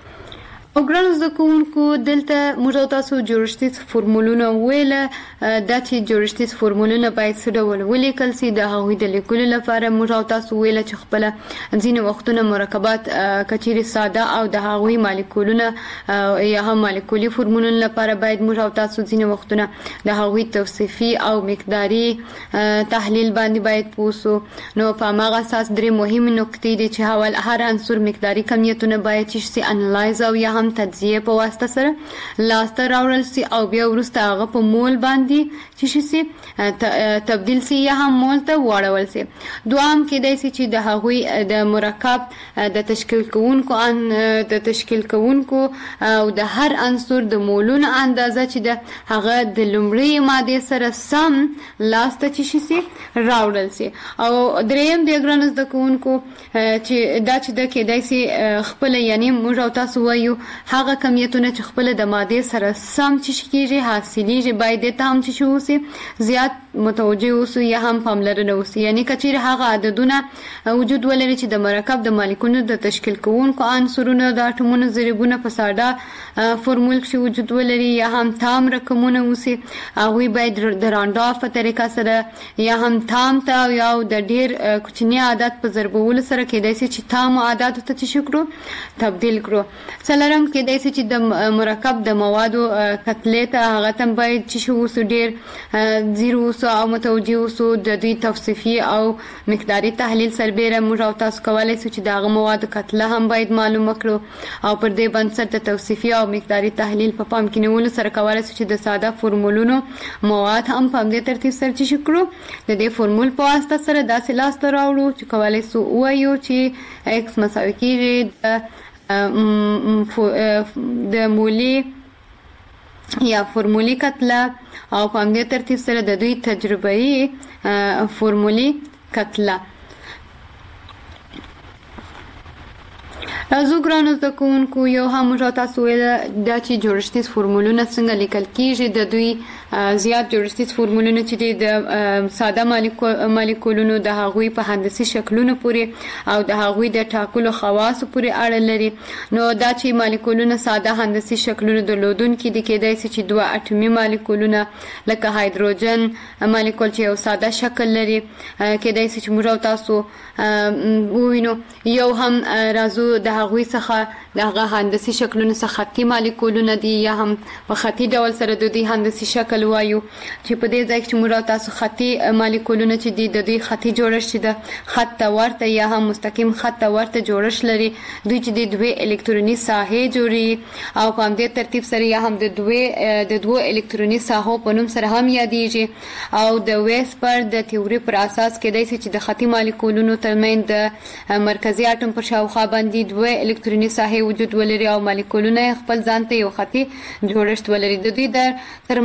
او ګرانو زده کوونکو دلته موږ تاسو جوړښتیز فورمولونه ویله دا چې جوړښتیز فورمولونه باید څه ډول ولیکل سي. د هغوی د لیکلو لپاره موږ تاسو ویله چې خپله ځینې وختونه مرکبات کچیرې ساده او د هغوی مالیکولونه یا هم مالیکولي فورمولونو لپاره باید موږ تاسو ځینې وختونه د هغوی توصیفي او مقداري تحلیل باندې باید پوه سو. نو په هماغه اساس درې مهمې نکتې دي چې اول هر عنصر مقداري کمیتونه باید چې سي انالایز او یا هم تجزیه په واسطه سره لاسته راوړل سي او بیا وروسته هغه په مول باندې چې سي تبدیل سي یا هم مول ته واړول سي. دوام کېدای سي چې د هغوی د مرکب د تشکیل کوونکو د تشکیل کوونکو او د هر عنصر د مولونو اندازه چې د هغه د لومړۍ ماده سره سم لاسته چې سي راوړل سي. او دریم د ګران زده کوونکو چې دا چې د کېدای سي خپل یعنی موږ تاسو وایو هغه کمیتونه چې خپل د ماده سره سم چې کیږي حاصلېږي باید ته هم چې اوسي زیات متوجه اوسو یا هم پاملرنه اوسي. یعنی کچیر هغه عددونه وجود ولري چې د مرکب د مالیکولونو د تشکیل کوونکو عنصرونو د اټومونو ضریبونه په ساده فورمول کې وجود ولري یا هم تام رقمونه اوسي. هغوی باید د رانډاف په طریقه سره یا هم تام ته یا د ډیر کوچنی عدد په ضربولو سره کېدای شي چې تام عدد ته چې کړو تبدیل کړو. څلورم کېدای شي چې د مرکب د موادو کتلې ته هغه تم باید چې اوسو ډیر زیرو اوسو او متوجه اوسو د دوی توصیفي او مقداري تحلیل سربېره موږ تاسو کولی شو چې د هغه موادو کتله هم باید معلومه کړو او پر دې بنسټ د توصیفي او مقداري تحلیل په پام کې نیولو سره کولی شو چې د ساده فورمولونو مواد هم په همدې ترتیب سره چې کړو د دې فورمول په واسطه سره داسې لاسته راوړو چې کولی شو ووایو چې ایکس مساوي کېږي د د مولی یا فورمولي کتله او په همدې ترتیب سره د دوی تجربه‌ای فورمولي کتله. راځو ګرانو زده کوونکو یو هم موږ تاسو ویله دا چې جوړښتیز فورمولونه څنګه لیکل کیږي. د دوی زیات جوړښتیز فورمولونه چې دي د ساده مالیکولونو د هغوی په هندسي شکلونو پورې او د هغوی د ټاکلو خواصو پورې اړه لري. نو دا چې مالیکولونه ساده هندسي شکلونه درلودونکي دي کېدای شي چې دوه اټومي مالیکولونه لکه هایدروجن مالیکول چې یو ساده شکل لري کېدای شي چې موږ تاسو ووینو. یو هم راځو د هغوی څخه د هغه هندسي شکلونو څخه خطي مالیکولونه دي یا هم په خطي ډول سره د دوی هندسي شکل وایو چې په دې ځای کې چې موږ تاسو خطي مالیکولونه چې دي د دوی خطي جوړښت د خط ته ورته یا هم مستقیم خط ته ورته جوړښت لري. دوی چې د دوی الکتروني ساحې جوړي او په همدې ترتیب سره یا هم د دوی د دوه الکتروني ساحو په نوم سره هم یادېږي او د ویسپر د تیوري پر اساس کېدای شي چې د خطي مالیکولونو ترمنځ د مرکزي اټوم پر شاوخوا باندې دوه الکتروني ساحې وجود ولري او مالیکولونه خپل ځان ته یو خطي جوړښت ولري. د دوی د ترمنځ یو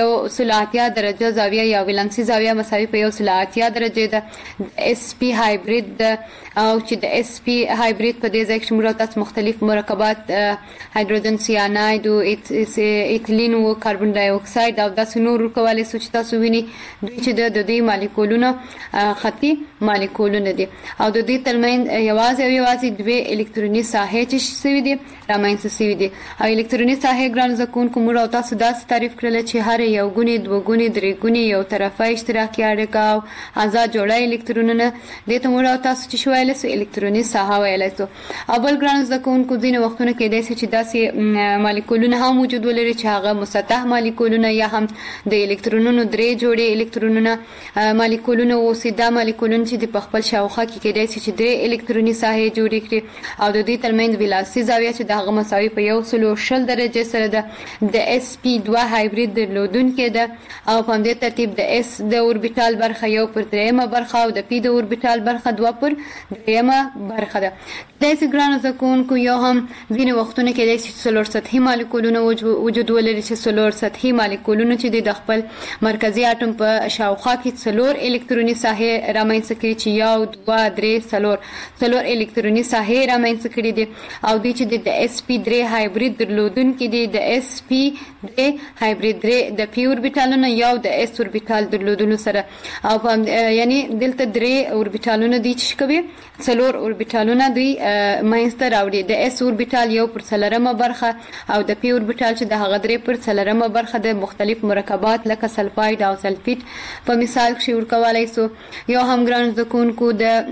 یو سل اتیا درجه زاویه یا ولانسي زاویه مساوي په یو سل اتیا درجه ده. اس پی هایبرید ده او چې د اس پی هایبرید په دې ځای کې موږ تاسو مختلف مرکبات هایدروجن سیاناید او ایتیلین او کاربن ډای اکساید او داسې نور کولای شو چې تاسو ویني دوی چې د دوی مالیکولونه خطي مالیکولونه دي او د دې ترمن یوازې او یوازې دوه الکتروني ساحې چې شوي دي رامنځته شوي دي. او الکتروني ساحې ګران زکون کوم او تاسو داسې تعریف کړل چې هر یو غوني دوه غوني درې غوني یو طرفه اشتراکي اړیکه او آزاد جوړه الکترونونه د ته مور او تاسو چې شویل سو الکتروني ساحه ویل سو. اول ګران زکون کو ځینې وختونه کې داسې چې داسې مالیکولونه هم موجود ولري چې هغه مسطح مالیکولونه یا هم د الکترونونو درې جوړې الکترونونه مالیکولونه او سیده مالیکولونه چې په خپل شاوخه کې کې داسې چې درې الکتروني ساحې جوړې کړي او د دې ترمنځ ولانسي زاویه چې دغه مساوي په یو سل شل درجه سره ده. د اس پی دوه هایبرید درلودونکې ده او په دې ترتیب د اس د اوربیټال برخه یو پر دریمه برخه او د پی د اوربیټال برخه دوه پر دریمه برخه ده. د ګرانو زکونکو یو هم ځینې وختونه کې د څلور سطحي مالیکولونو وجود ولري چې څلور سطحي مالیکولونه چې د خپل مرکزي اټوم په شاوخوا کې څلور الکتروني ساحې رامنځته کوي چې یو دوه درې څلور څلور الکتروني ساحې رامنځته کړي دي او دوی چې د اس پی درې هایبرید درلودونکي دي. د اس پی درې هایبرید درې د پی اوربیټالونو یو د اس اوربیټال درلودلو سره او یعنی دلته درې اوربیټالونه دي چې کوي څلور اوربیټالونه دوی ماینسته راوړي. د اس اوربیټال یو پر څلورمه برخه او د پی اوربیټال چې د هغه درې پر څلورمه برخه د مختلف مرکبات لکه سلفاید او سلفیت په مثال کې ورکولای سو. یو هم ګران زکونکو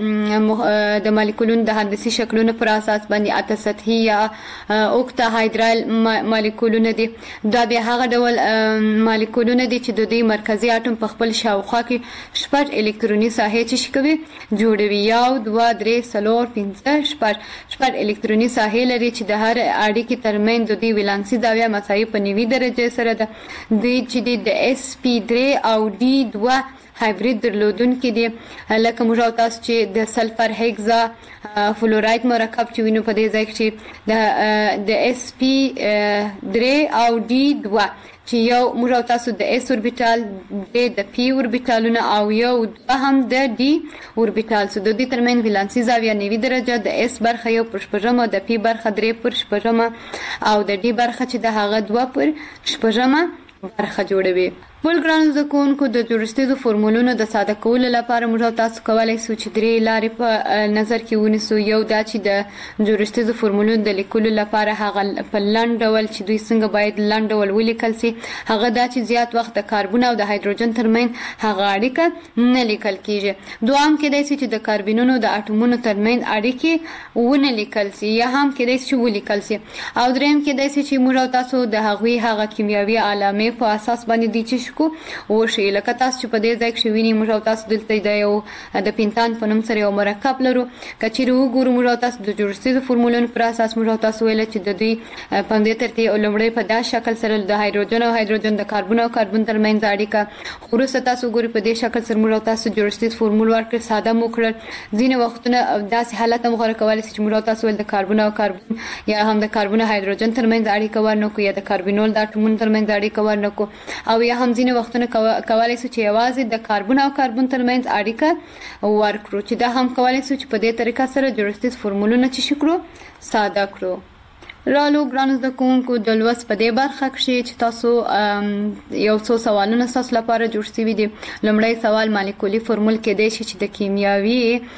د د مالیکولونو د هندسي شکلونو پر اساس باندې اته سطحي یا اوکتا هایدرال مالیکولونه دي. دا به هغه ډول مالیکولونه دي چې د دوی مرکزي اټوم په خپل شاوخوا کې شپږ الکتروني ساحې چې کوي جوړوي یو دوه درې څلور پنځه شپږ شپږ الکتروني ساحې لري چې د هر اړیکې ترمنځ د دوی ولانسي زاویه مساوي په نوي درجه سره ده. دوی چې د اس پی درې او ډي دوه هایبرید درلودونکي دي لکه موږ تاسو چې د سلفر هیګزا فلوراید مرکب چې وینو په دې ځای کې د د اس پی درې او ډي دوه چې یو موږ تاسو د اس اوربیټال د پی اوربیټالونه او یو هم د ډي اوربیټال سو د دې ترمن ولانسي زاویه نوي درجه د اس برخه یو پر شپږمه د پی برخه درې پر شپږمه او د ډي برخه چې د هغه دوه پر شپږمه برخه جوړوي. ټول ګران زکونکو د جوړښتیزو فورمولونو د ساده کولو لپاره موږ تاسو کولای شو چې درې لارې په نظر کې ونیسو. یو دا چې د جوړښتیزو فورمولونو د لیکلو لپاره هغه په لاندې ډول چې دوی څنګه باید لاندې ډول ولیکل شي هغه دا چې زیات وخت د کاربن او د هایدروجن ترمنځ هغه اړیکه نه لیکل کیږي. دوام کېدای شي چې د کاربنونو د اټومونو ترمنځ اړیکې ونه لیکل شي یا هم کېدای شي ولیکل شي او دریم کېدای شي چې موږ تاسو د هغوی هغه کیمیاوي علامې په اساس باندې دي چې کو وشي لکه تاسو چې په دې ځای کې ویني موږ تاسو دلته د یو د پینتان په نوم سره یو مرکب لرو. کچېرې وګورو موږ تاسو د جوړښتیزو فورمولونو پر اساس موږ تاسو ویل چې د دوی په دې ترتیب لومړی په دا شکل سره د هایدروجن او هایدروجن د کاربن او کاربن ترمنځ اړیکه خروسته تاسو ګوري په دې شکل سره موږ تاسو جوړښتیز فورمول ورکړ ساده مو کړل. ځینې وختونه داسې حالت هم غوړه کولای شي چې موږ تاسو ول د کاربن او کاربن یا هم د کاربن او هایدروجن ترمنځ اړیکه ورنکو یا د کاربنول د اټومونو ترمنځ اړیکه ورنکو او یا هم ځینې وختونه کولای شو چې یوازې د کاربن او کاربن ترمنځ اړیکه ورکړو چې دا هم کولای شو چې په دې طریقه سره جوړښتیز فورمولونه چې شکرو ساده کړو. رالو ګرانو زده کوونکو د لوست په دې برخه کې چې تاسو یو څو سوالونه تاسو لپاره جوړ شوي دي. لومړی سوال مالیکولي فورمول کېدای شي چې د کیمیاوي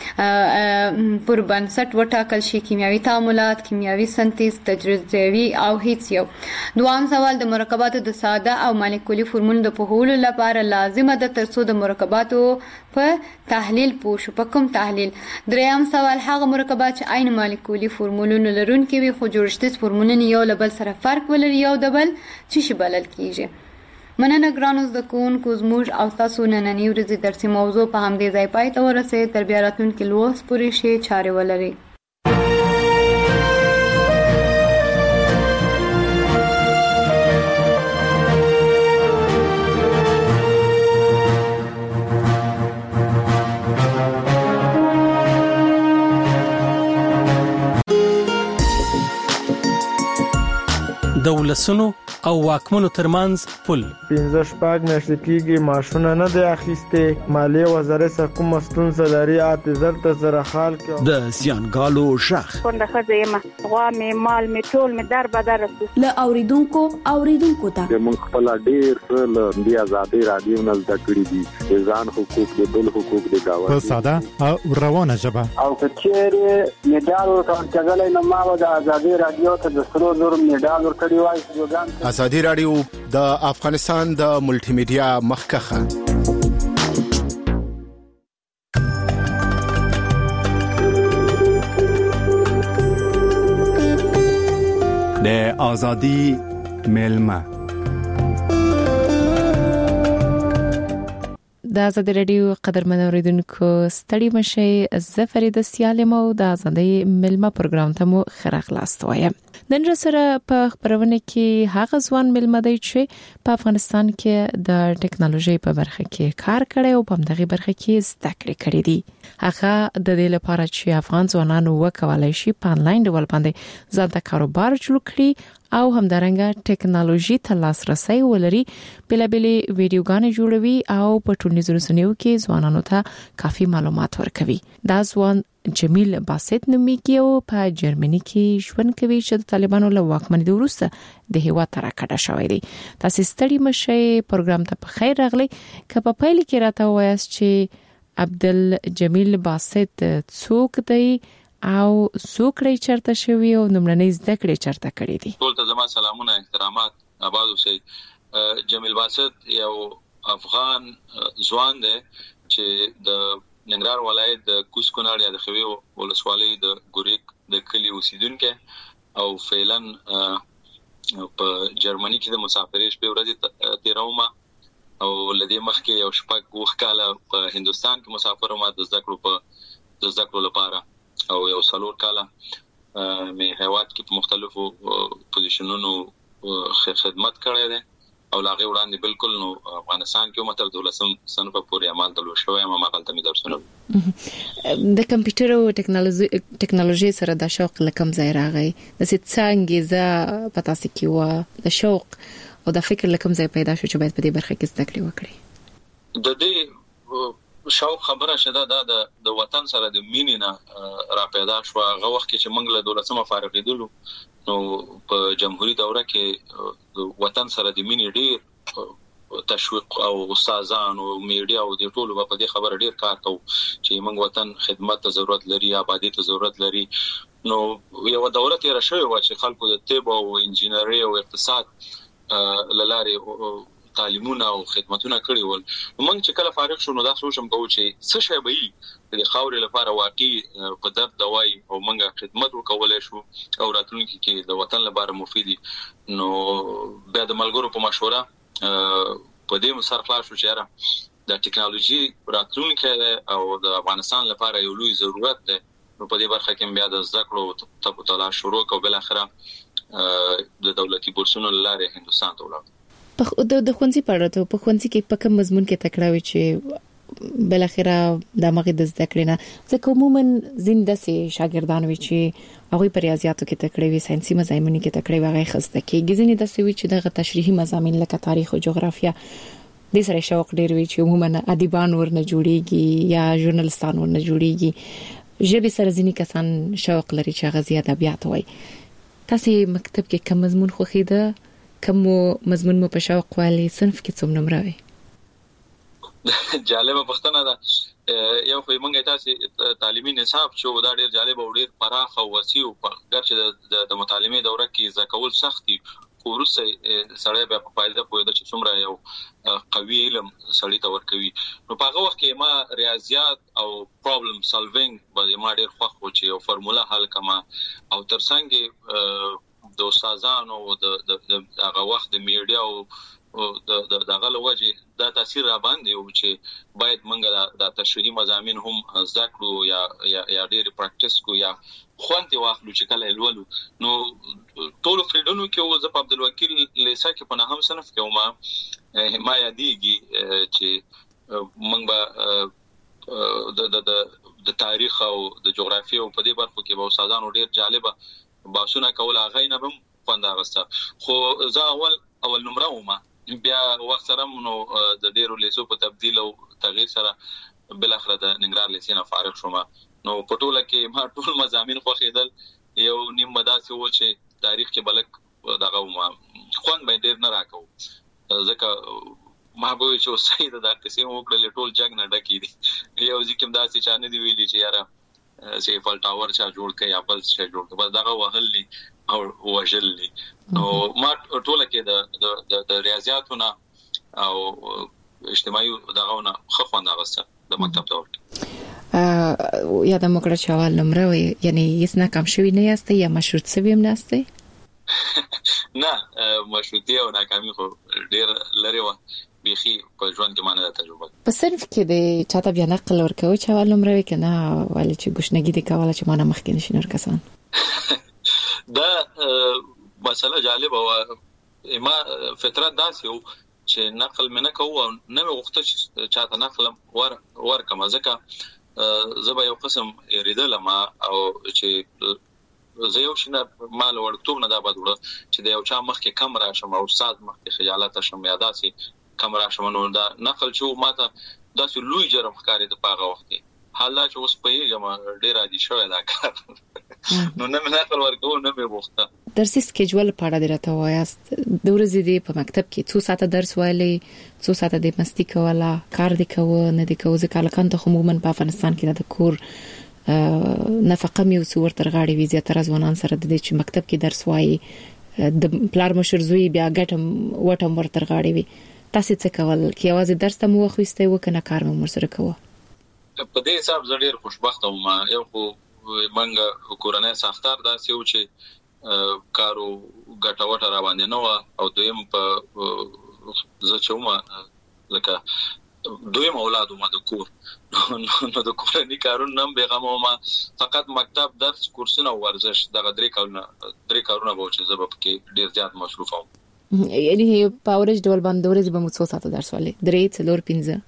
پر بنسټ وټاکل شي کیمیاوي تعاملات کیمیاوي سنتیز تجزیوي او هیڅ یو. دوام سوال د مرکباتو د ساده او مالیکولي فورمول د پوهولو لپاره لازمه ده ترڅو د مرکباتو په تحلیل پوه شو په کوم تحلیل. دریم سوال هغه مرکبات چې عین مالیکولي فورمولونه لرونکي وي خو جوړښتیز فورمولونه یو له بل سره فرق ولري یو د بل څه شي بلل کیږي. مننه ګرانو زده کوونکو زموږ او تاسو نننۍ ورځې درسي موضوع په همدې ځای پای ته ورسېد. تر بیا راتلونکي لوست پورې ښې چارې ولرئ. د ولسونو او واکمنو ترمنځ پل. پنځه شپږ میاشتې کېږي ماشونه نه دی اخیستې. مالیې وزارت څخه کومه ستونزه لري اته زر ته زره خال کې. د زیانګالو ژغ څنګه ښځه یم غوا مې مال مې ټول مې در بدر له اوریدونکو اوریدونکو ته موږ خپل ډیر له دې آزادۍ رادیو نه زده کړې دي ځان حقوق د بل حقوق د گاوه په ساده او روانه ژبه. او کچېره میډال ورکړل نو ما د آزادۍ رادیو ته د سرو زر میډال ورکړی وای. آزادۍ رادیو د افغانستان د ملټي میډیا مخکخه. د آزادۍ ملما د آزادۍ رادیو قدرمن اوریدونکو ستړي مشي زه فرید سیالم او د آزادۍ ملما پروګرام ته مو خراغلاست وایم. نن سره په خبرونه کې هغه ځوان ملما دی چې په افغانستان کې د ټکنالوژي په برخه کې کار کړی او په دغه برخه کې زده کړې کړې دي. هغه د دې لپاره چې افغان ځوانانو وکولای شي په انلاین ډول باندې ځان ته کاروبار جوړ کړي او همدارنګه ټکنالوژي ته لاسرسي ولري، بلابلې ویډیوګانې جوړوي او په ټولنیزو رسنیو کې ځوانانو ته کافي معلومات ورکوي. دا ځوان جمیل باسط نومیږي او په جرمني کې ژوند کوي چې د طالبانو له واکمنۍ وروسته د هیواد تر کډه شوی دی. تاسو ستړي مشي پروګرام ته په خیر راغلی. که په پیل کې راته وایاست چې عبدل جمیل باسط څوک دی او څوکړی چرته شوی او نمړنۍ زده کړې چرته کړې دي؟ ټول ته زما سلامونه احترامات آباد اوسئ. جمیل باسط یو افغان ځوان دی چې د ننګرهار ولایت د کوز کونړ یا د خوي ولسوالۍ د ګوریک د کلی اوسیدونکو او فعلن په جرمني کې د مسافرۍ شپې ورځې تیرومه او لدې مخکې یو شپږ وخت کاله په هندستان کې مسافر وم د زده کړو په د زده کړو لپاره او یو څلور کاله مې هیواد کې په مختلفو پوزیشنونو خدمت کړی دی او لاغه وړاندې بالکل نو افغانستان کې متر دولسم صنف پورې عمل تلو شوی ما مقالته مې درسونه د کمپیوټر او ټکنالوژي ټکنالوژي سره د شوق لکم ځای راغی. د څنګه ز پتا سې کیو د شوق او د فکر لکم ځای پیدا شو چې باید په دې برخه کې زده کړې وکړي. د دې شوق خبره شته دا د وطن سره د مینې نه را پیدا شو. هغه وخت کې چې موږ له دولسمه فارغېدلو نو په جمهوریت دوره کې وطن سره د مینې ډېر تشویق او استادان او میډیا او د ټولو په دې خبره ډېر کار کوي چې موږ وطن خدمت ته ضرورت لري، آبادی ته ضرورت لري. نو یو دوره تیر شوی و چې خلکو د طب او انجینری او اقتصاد لاره تعلیمونه او خدماتونه کړی ول. موږ چې کله فارغ شو نو دا سوچم کوو چې څه شی به وي د خاورې لپاره واقعي په درد دوای او موږ خدمت وکولای شو او راتلونکي کې د وطن لپاره مفید. نو بیا د ملګرو په مشوره په دې مسر خلاص شو چې د ټکنالوژي راتلونکي او د افغانستان لپاره یو لوی ضرورت دی. نو په دې برخه کې بیا د زده کړو ته تلاش شروع او بل اخره د دولتي بورسونو لاره هندستان ته ولاړ. په د خوندزي پړاته په خوندزي کې په کوم مضمون کې تکړه وي چې بل اخره د مغه د زده کړې نه ځکه عموما زنده سي شاګردان وي چې هغه په ریاضیاتو کې تکړه وي، ساينسي مضامینو کې تکړه وي، هغه خسته کې ځینې د سوي چې دغه تشریحي مضامین لکه تاریخ او جغرافیا د سره شوق ډیر وي چې عموما ادیبان ورنه جوړيږي یا ژورنالستان ورنه جوړيږي. ژبه سره ځینې کسان شوق لري چې هغه زیات ادبیات وایي. تاسو مکتب کې کوم مضمون خوښیده؟ کوم مضمون مو په شوق والی صنف کې څوم نمبر وي؟ جالبه پښتنه ده. یو خو موږ تاسو تعلیمي نصاب چې دا ډیر جالب او ډیر پراخ او وسیع او ګرځي د مطالعه دوره کې ځکول سختي خو ورسې سړی به په فائدہ پوهیده چې څومره یو قوي علم سړی ته ورکوي. نو په هغه وخت کې ما ریاضیات او پرابلم سالوینګ باندې ما ډیر خوښ و چې یو فرموله حل کما او ترڅنګ د استادانو او د هغه وخت د میډیا او د دغه لوجه دا تاثیر را باندې او چې باید موږ د تشریحي مضامین هم زده کړو یا یا ډېر پریکټیس کو یا خوانتي واخلو چې کله لولو. نو ټول فیلډونو کې زه په عبدالوکیل لیسا کې په نهم صنف کې وم. ما یادېږي چې موږ به د د د تاریخ او د جغرافیې او په دې برخو کې به استادانو ډېر جالبه باسونه کول. هغه نه هم خوند اغسته خو زه اول اول نمبر ومه بیا وخت سره نو د ډیرو لیسو په تبديل او تغییر سره بل اخر د ننګرهار لیسې نه فارغ شوم نو پټوله کې ما ټول مضامین خو خېدل یو نیم مداسي و چې تاریخ کې بلک دغه ما خوان به ډیر نه راکو ځکه ما به چې سید د قصې وکړل ټول جګ نه ډکی دي یو ځکه داسې چانه دی ویلي چې یاره سیفل ټاور چا جوړ کړي یا بل څه جوړ کړي بس دغه وهلي او وجلي نو ما ټول کې د د ریاضیاتونه او اجتماعي دغهونه خو خوند اغسته د مکتب دور ا یا د مکړه چوال نمبر وي یعنی هیڅ نه کم شوی نه یاست یا مشروط سوي هم نه یاست نه مشروطیه او ناکامي خو ډیر لري و بيخي په ژوند کې مانه تجربه په صرف کې د چاته بیا نقل ورکوي چې ول نمبر وي کنه ولې چې ګشنګي دي کوله چې مانه مخکې نشي نور کسان دا مسله جالب او ما فطرت داسې و چې نقل منه کوو نه وغوښته چې چاته نقل ور ور کما ځکه زبا یو قسم ریدل ما او چې زه یو شنه مال ورکتوب نه دا بدوړه چې د یو چا مخ کې کم راشم او استاد مخ کې خجالت شم یا داسې کم راشم نو دا نقل چې ماته داسې لوی جرم ښکاري د پاغه وخت حالا چې اوس په یې جما ډیر عادي شوی دا کار نو نه مې نقل ورکو نه مې وخته درسي سکیجول پاړه درته وایاست د ورځې دی په مکتب کې څو ساعته درس وایلې څو ساعته د مستی کوله کار دی کوه نه دی کوه ځکه لکه ته عموما په افغانستان کې د کور نفقه مې وسور تر غاړې وی زیاتره ځوانان سره د دې چې مکتب کې درس وایي د پلار مشر زوی بیا ګټم وټم ور تر غاړې وی تاسو څه کول کې आवाज درس ته مو خوسته وکنه کار مې سره کوه په دې حساب زه ډیر خوشبخته وم یو خو منګه کورنۍ ساختار داسې و چې کارو ګټوټه را باندې نو او دویم په زه چومه لکه دویم اولاد ما د کور نو د کورنۍ کارونه هم بیغمه ما فقط مکتب درس کورسونه ورزش دغه درې کارونه درې کارونه به چې زه په کې ډیر زیات مصروف وم یعنی په اورج ډول باندې ورځ به مو څو ساعته درس ولې درې څلور پنځه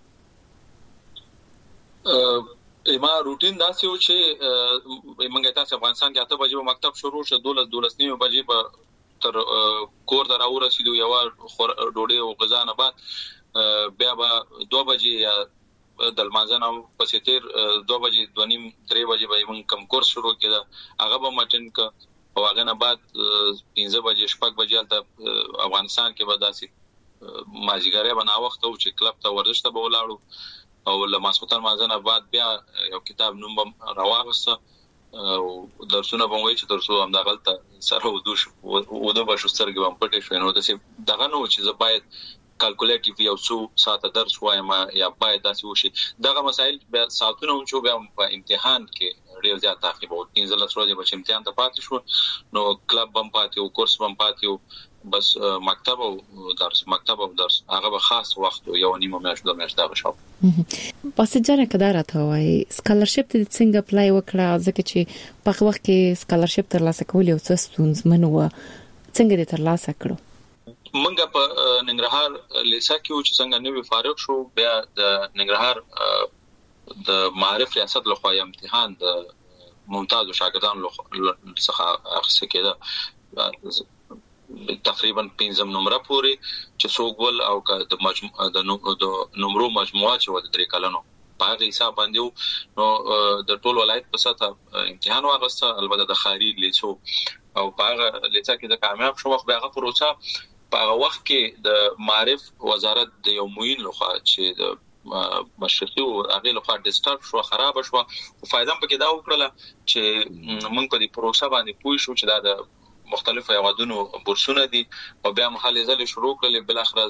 ما روټین داسې و چې موږ تاسو افغانستان کې اته بجې مکتب شروع شو دولس دولس نیمه بجې په تر کور ته راورسېدو یو ډوډۍ او غذا نه بعد بیا به دوه بجې یا د لمانځنه پسې تیر دوه بجې دوه نیم درې بجې به موږ کم کورس شروع کړه هغه به مټن ک او هغه نه بعد پنځه بجې شپږ بجې ته افغانستان کې به داسې ماجیګره بنا وخت او چې کلب ته ورزش ته به ولاړو او لماسوتن مازنه بعد بیا یو کتاب نوم راوغسته او درسونه به وایي چې درسو هم دغلطه سره ودوش وده به شسترګ هم پټې شو نو داسې دغه نو چې زه باید کالکولیټیو یو څو ساعته درس وایم یا باید داسې وشي دغه مسایل بیا ساعتونه هم چې بیا په امتحان کې ډیر زیات تعقیب او پنځه لس ورځې به امتحان ته پاتې شو نو کلب هم پاتې او کورس هم پاتې بس مکتب او درس مکتب او درس هغه به خاص وخت یو نیمه میاشت د میاشت دغه شو پس جره کدار ته وای سکالرشپ ته څنګه اپلای وکړه ځکه چې په وخت کې سکالرشپ تر لاسه کول یو څه ستونزمن و څنګه دې تر لاسه کړو منګه په ننګرهار لیسا کې چې څنګه نوې فارغ شو بیا د ننګرهار د معرف ریاست لخوا امتحان د ممتاز شاګردانو څخه اخیستل کېده تقریبا پنځم نمبر پورې چې څوګول او د مجموعه د نمبرو مجموعه چې و د درې کلنو په هغه حساب باندې نو د ټول ولایت په سطح امتحان واغسته البته د خارج لیسو او په هغه لیسا کې د کامیاب شو خو هغه پروسه په هغه وخت کې د معرف وزارت د یو موین لخوا چې د مشرقي او هغه لخوا ډیسټرب شو خراب شو او فائدہ پکې دا وکړه چې موږ په دې پروسه باندې پوه شو چې دا د مختلفو یوادونو بورسونه دي او بیا محلي ځل شروع کړل بل اخر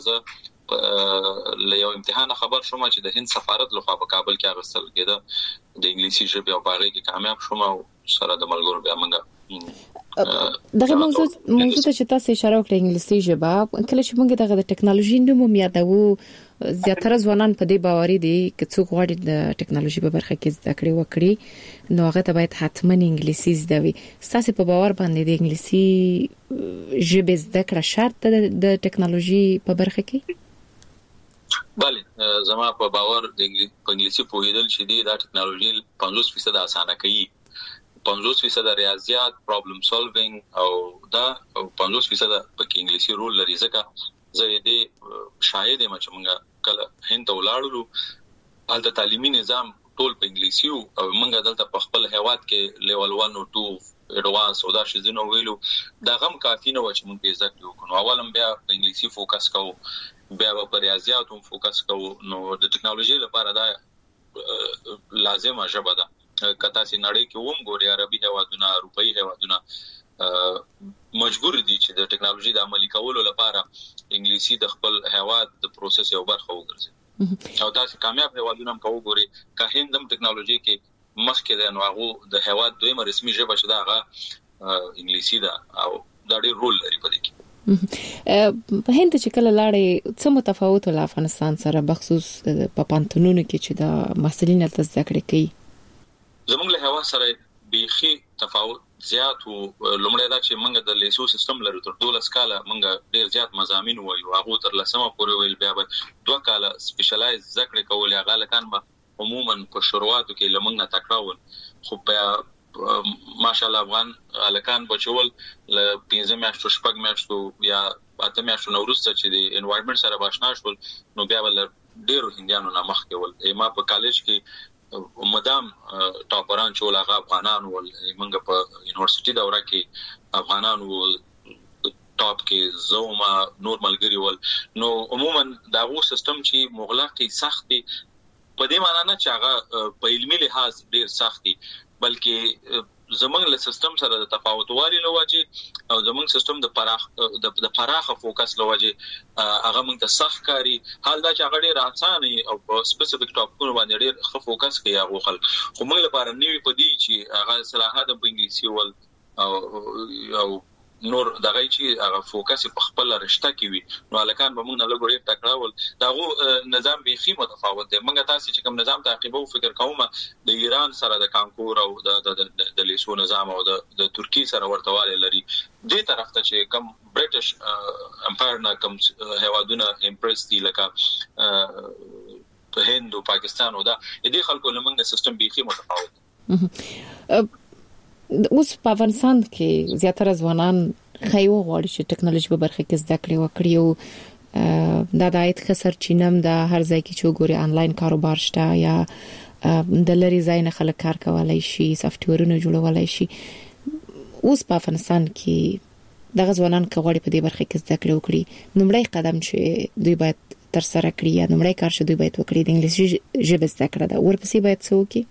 زه له یو امتحان خبر شوم چې د هند سفارت لخوا په کابل کې اغستل کېده د انګلیسي ژبې او باغې کې کامیاب شوم او سره د ملګرو بیا موږ دغه موضوع موضوع ته چې تاسو اشاره وکړه انګلیسي ژبه کله چې موږ دغه د ټکنالوژي نوم یادو زیاتره ځوانان په دې باوري دي چې څوک غواړي د ټکنالوژي په برخه کې زده کړې وکړي نو هغه ته باید حتما انګلیسي زده وي تاسو په باور باندې د انګلیسي ژبه زده کړه شرط ده د ټکنالوژي په برخه کې بله زما په باور د انګلیسي په هیدل چې دی دا ټکنالوژي پنځوس فیصد اسانه کوي پنځوس فیصد ریاضیات پرابلم سولوینګ او دا پنځوس فیصد په انګلیسي رول لري. ځکه زه دې شاهد یم چې موږ کله هند ته ولاړو هلته تعلیمي نظام ټول په انګلیسي او موږ دلته په خپل هیواد کې لیول ون او ټو اډوانس او دا شي زنه ویلو دا غم کافي نه و چې موږ به زده وکړو. اولم بیا په انګلیسي فوکس کوو، بیا په ریاضیات هم فوکس کوو. نو د ټیکنالوژي لپاره دا لازمه ژبه ده. کته سي نړۍ کې هم ګوري عربي هوادونه، اروپאי هوادونه مجبور دي چې د ټیکنالوژي د عملي کولو لپاره انګلیسي د خپل هواد د پروسس یو برخه وګرځي. او دا چې کامیاب هوادونه هم کوو ګوري که هندم ټیکنالوژي کې مخکې د نوغو د هواد دویمه رسمي ژبه چې دا هغه انګلیسي ده او دا ډېر رول لري په دې کې. په هند چې کله لاړې څه متفاوت ول افغانستان سره بخصوص په پانتونونو کې چې د محصلین تل زده کړې کوي؟ زموږ له هوا سره بيخي تفاوت زیات او لومړی دا چې موږ د لیسو سیستم لرو تر دولس کاله موږ ډېر زیات مضامین وایو، هغه تر لسمه پورې ویل، بیا به دوه کاله سپیشلایز ذکر کول هغه لکان به عموما په شروعاتو کې لمنګ نه تکراول. خو په ماشاءالله افغان الکان بچول ل پنځه میاشتو شپږ میاشتو یا اته میاشتو نورسته چې د انوایرنمنت سره باشنا شول نو بیا ول ډېر هندیانو نه مخ کې ول. ما په کالج کې مدام ټاپران چول هغه افغانان ول، موږ په یونیورسيټي دوره کې افغانان ول ټاپ کې زوما نورمال ګری ول. نو عموما دا غو سیستم چې مغلقي سختي په دې معنی نه چې هغه په علمي لحاظ ډېر سختي، بلکې زمونږ له سیستم سره د تفاوت والی لوجه او زمونږ سیستم د پراخ د پراخه فوکس لوجه هغه موږ ته سخت کاری. حال دا چې هغه ډېر اسانه او په سپیسیفیک ټاپکونو باندې ډېر ښه فوکس کوي هغه خلک. خو موږ لپاره نیوی پدې چې هغه صلاحات په انګلیسي ول او او نور دغه چې هغه فوکس په خپل رشته کې وي نو الکان به موږ نه لګوري تکراول. داغه نظام بيخي متفاوت دی. موږ تاسو چې کوم نظام تعقیبو فکر کوم د ایران سره د کانکور او د د لیسو نظام او د د ترکی سره ورتواله لري. دې طرف ته چې کوم برټش امپایر نه کوم هوادونه امپرس دي لکه په هند او پاکستان او دا دې خلکو لمنګ سیستم بيخي متفاوت. اوس په افغانستان کې زیاتره ځوانان خایو غواړي چې ټیکنالوژي په برخه کې زده کړې وکړي او دا د عاید خسر چینم د هر ځای کې چې ګوري انلاین کاروبار شته یا د لری ځای نه خلک کار کولای شي، سافټویرونه جوړولای شي. اوس په افغانستان کې د ځوانان کغواړي په دې برخه کې زده کړې وکړي، نومړی قدم چې دوی باید تر سره کړی یا نومړی کار چې دوی باید وکړي د انګلیسي ژبه زده کړه ده، ورپسې باید څه وکړي؟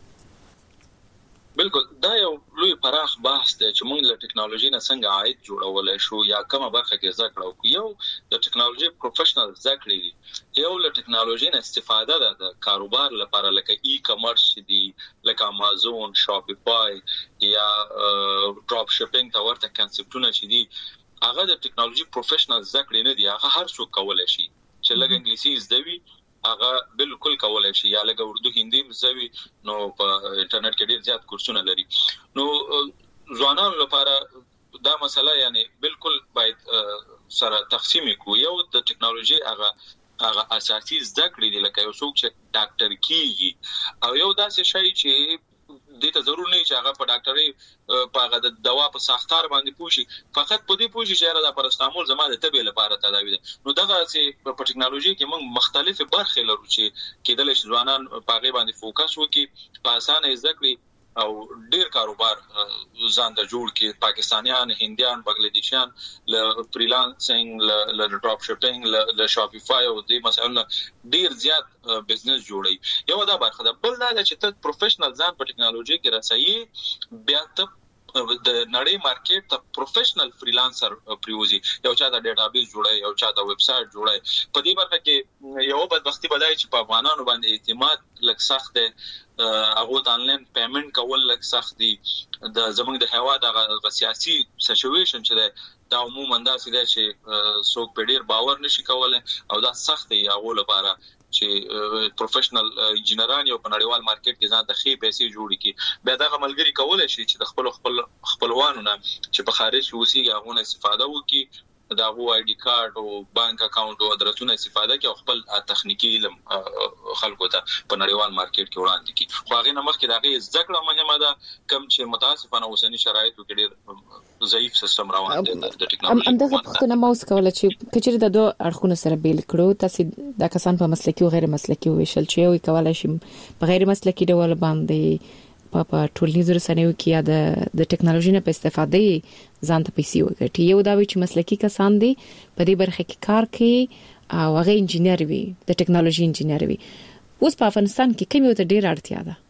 بالکل دا یو لوی پراخ بحث دی چې موږ له ټیکنالوژي نه څنګه عاید جوړولای شو یا کومه برخه کې زده کړو. یو د ټیکنالوژي پروفیشنل زده کړې، یو له ټیکنالوژي نه استفاده ده د کاروبار لپاره لکه ای کامرس دي، لکه امازون، شاپیفای یا ډراپ شپینګ تا ورته کنسپټونه چې دي هغه د ټیکنالوژي پروفیشنل زده کړې نه دي. هغه هر څوک کولای شي چې لږ انګلیسي زده وي هغه بالکل کولای شي یا لکه اردو هندي زوي نو په انټرنیټ کې ډیر زیات کورسونه لري. نو ځوانانو لپاره دا مسله یعنی بالکل باید سره تقسیم کو. یو د ټیکنالوژي هغه هغه اساسي زده کړې دي لکه یو څوک چې ډاکټر کیږي او یو داسې شی چې د ته ضرور نه چې هغه په ډاکټري په هغه د دوا په ساختار باندې پوښي، فقط په دې پوښي چې را د پرستامول زما د طبي لپاره تداوی ده. نو دغه چې په ټیکنالوژي کې موږ مختلفه برخې لرو چې کېدل شي ځوانان په هغه باندې فوکس وکړي، په اسانه زده کړي او ډیر کاروبار ځان د جوړ کې. پاکستانیان، هندیان، بنگلاديشیان ل فریلانسینګ، ل ډراپ شپینګ، ل شاپیفای او دې مثلا ډیر زیات بزنس جوړي. یو دا برخه ده. بل دا چې ته پروفیشنل ځان په ټیکنالوژي کې رسایي، بیا ته د نړۍ مارکیټ ته پروفیشنل فریلانسر پریوزي، یو چا د ډیټابیس جوړای، یو چا د ویب سټ جوړای. په دې برخه کې یو بدبختی بدای چې په افغانانو باندې اعتماد لږ سخت دی، هغه د انلاین پیمنٹ کول لږ سخت دي. د زمونږ د هوا د سیاسي سچويشن چې دا عموما داسې دی چې څوک په ډیر باور نشي کولای او دا سخت دی هغه لپاره چې پروفیشنل انجینران یو په نړیوال مارکیټ کې ځان د خې پیسې جوړ کړي. بیا دا عملګری کولای شي چې د خپل خپل خپلوانو نه چې په خارج اوسي هغه نه استفاده وکړي، دا هو آی ډي کارت او بانک اکاونټ او ادرسونه استفاده کوي او خپل تخنیکی علم خلکو ته په نړیوال مارکیټ کې وړاندې کوي. خو هغه نمخ کې دا غي ذکر مهمه ده کوم چې متاسفانه اوسنی شرایطو کې ډېر ضعیف سیستم روان دی د ټیکنالوژي. ام دغه پښتنه موس کوله چې کچېر د دوه اړخونو سره بیل کړو تاسو د کسان په مسلکي او غیر مسلکي ویشل چې یو کولای شي په غیر مسلکي ډول باندې په ټولنیزو رسنیو کې یا د د ټیکنالوژي نه په استفاده ځان ته پیسې وګټي. یو دا وی چې مسلکي کسان دي په دې برخه کې کار کوي او هغه انجینر وي د ټیکنالوژي انجینر وي. اوس په افغانستان کې کوم یو ته ډیر اړتیا ده؟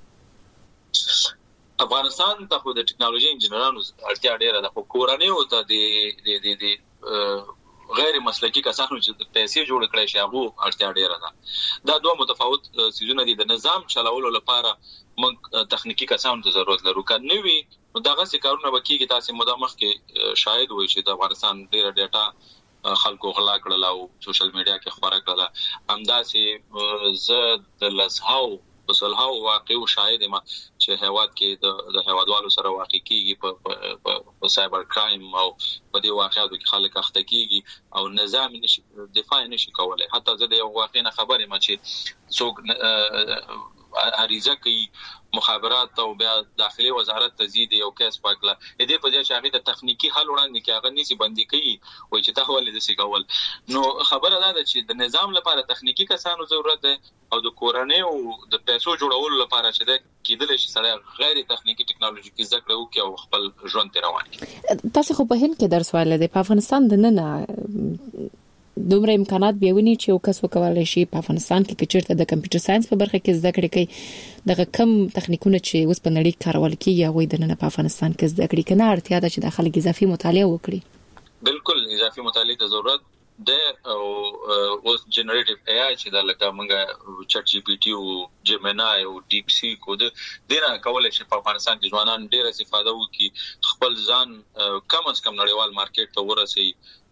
افغانستان ته خو د ټیکنالوژي انجینرانو اړتیا ډیره ده، خو کورنۍ او ته د د د غیر مسلکي کسانو چې پیسې جوړ کړي شي هغه اړتیا ډیره ده. دا دوه متفاوت سيزونه دي. د نظام چلولو لپاره موږ تخنیکی کسانو ته ضرورت لرو. کنه وی نو دغه څه کارونه وکیږي. تاسو مدامخ کې شاید وایي چې د افغانستان ډیره ډیټا خلکو غلا کړل او سوشل میډیا کې خبره کړل. همداسې زه د لسهاو وسلهاو واقعو شاهد ما چې هواد کې د د هوادوالو سره واقع کیږي په په سایبر کرایم او په دې واقعاتو کې خلک اخته کیږي او نظام نشي دفاع نشي کولای. حتی زه د یو واقع نه خبرې ما چې څوک عریضه کوي مخابرات او بیا داخلي وزارت تزيد یو کیس پاکله دې په ځای چې هغه د تخنیکی حل وړاندې کې هغه نيسي بندي کوي وای چې تاسو ولې د سی کول. نو خبره ده چې د نظام لپاره تخنیکی کسانو ضرورت ده او د کورنۍ او د پیسو جوړولو لپاره چې د کېدل شي سره غیر تخنیکی ټیکنالوژي کې ذکر وکړي او خپل ژوند ته روان کړي. تاسو خو په هند کې درس وایل دي. په افغانستان د نن دومره امکانات بیاونی چې یو کس وکولای شي په افغانستان کې کچرته د کمپیوټر ساينس په برخه کې زده کړې کوي. دغه کم تخنیکونه چې اوس په نړۍ کارول کیږي هغه د نن په افغانستان کې زده کړې کنه اړتیا ده چې د خلک اضافي مطالعه وکړي. بالکل اضافي مطالعه ته ضرورت ده او اوس جنریټیو ای آی چې د لکه موږ چټ جی پی ټي او جیمینای او ډیپ سی کو د دینه کولای شي په افغانستان کې ځوانان ډیر استفاده وکړي، خپل ځان کم از کم نړیوال مارکیټ ته ورسي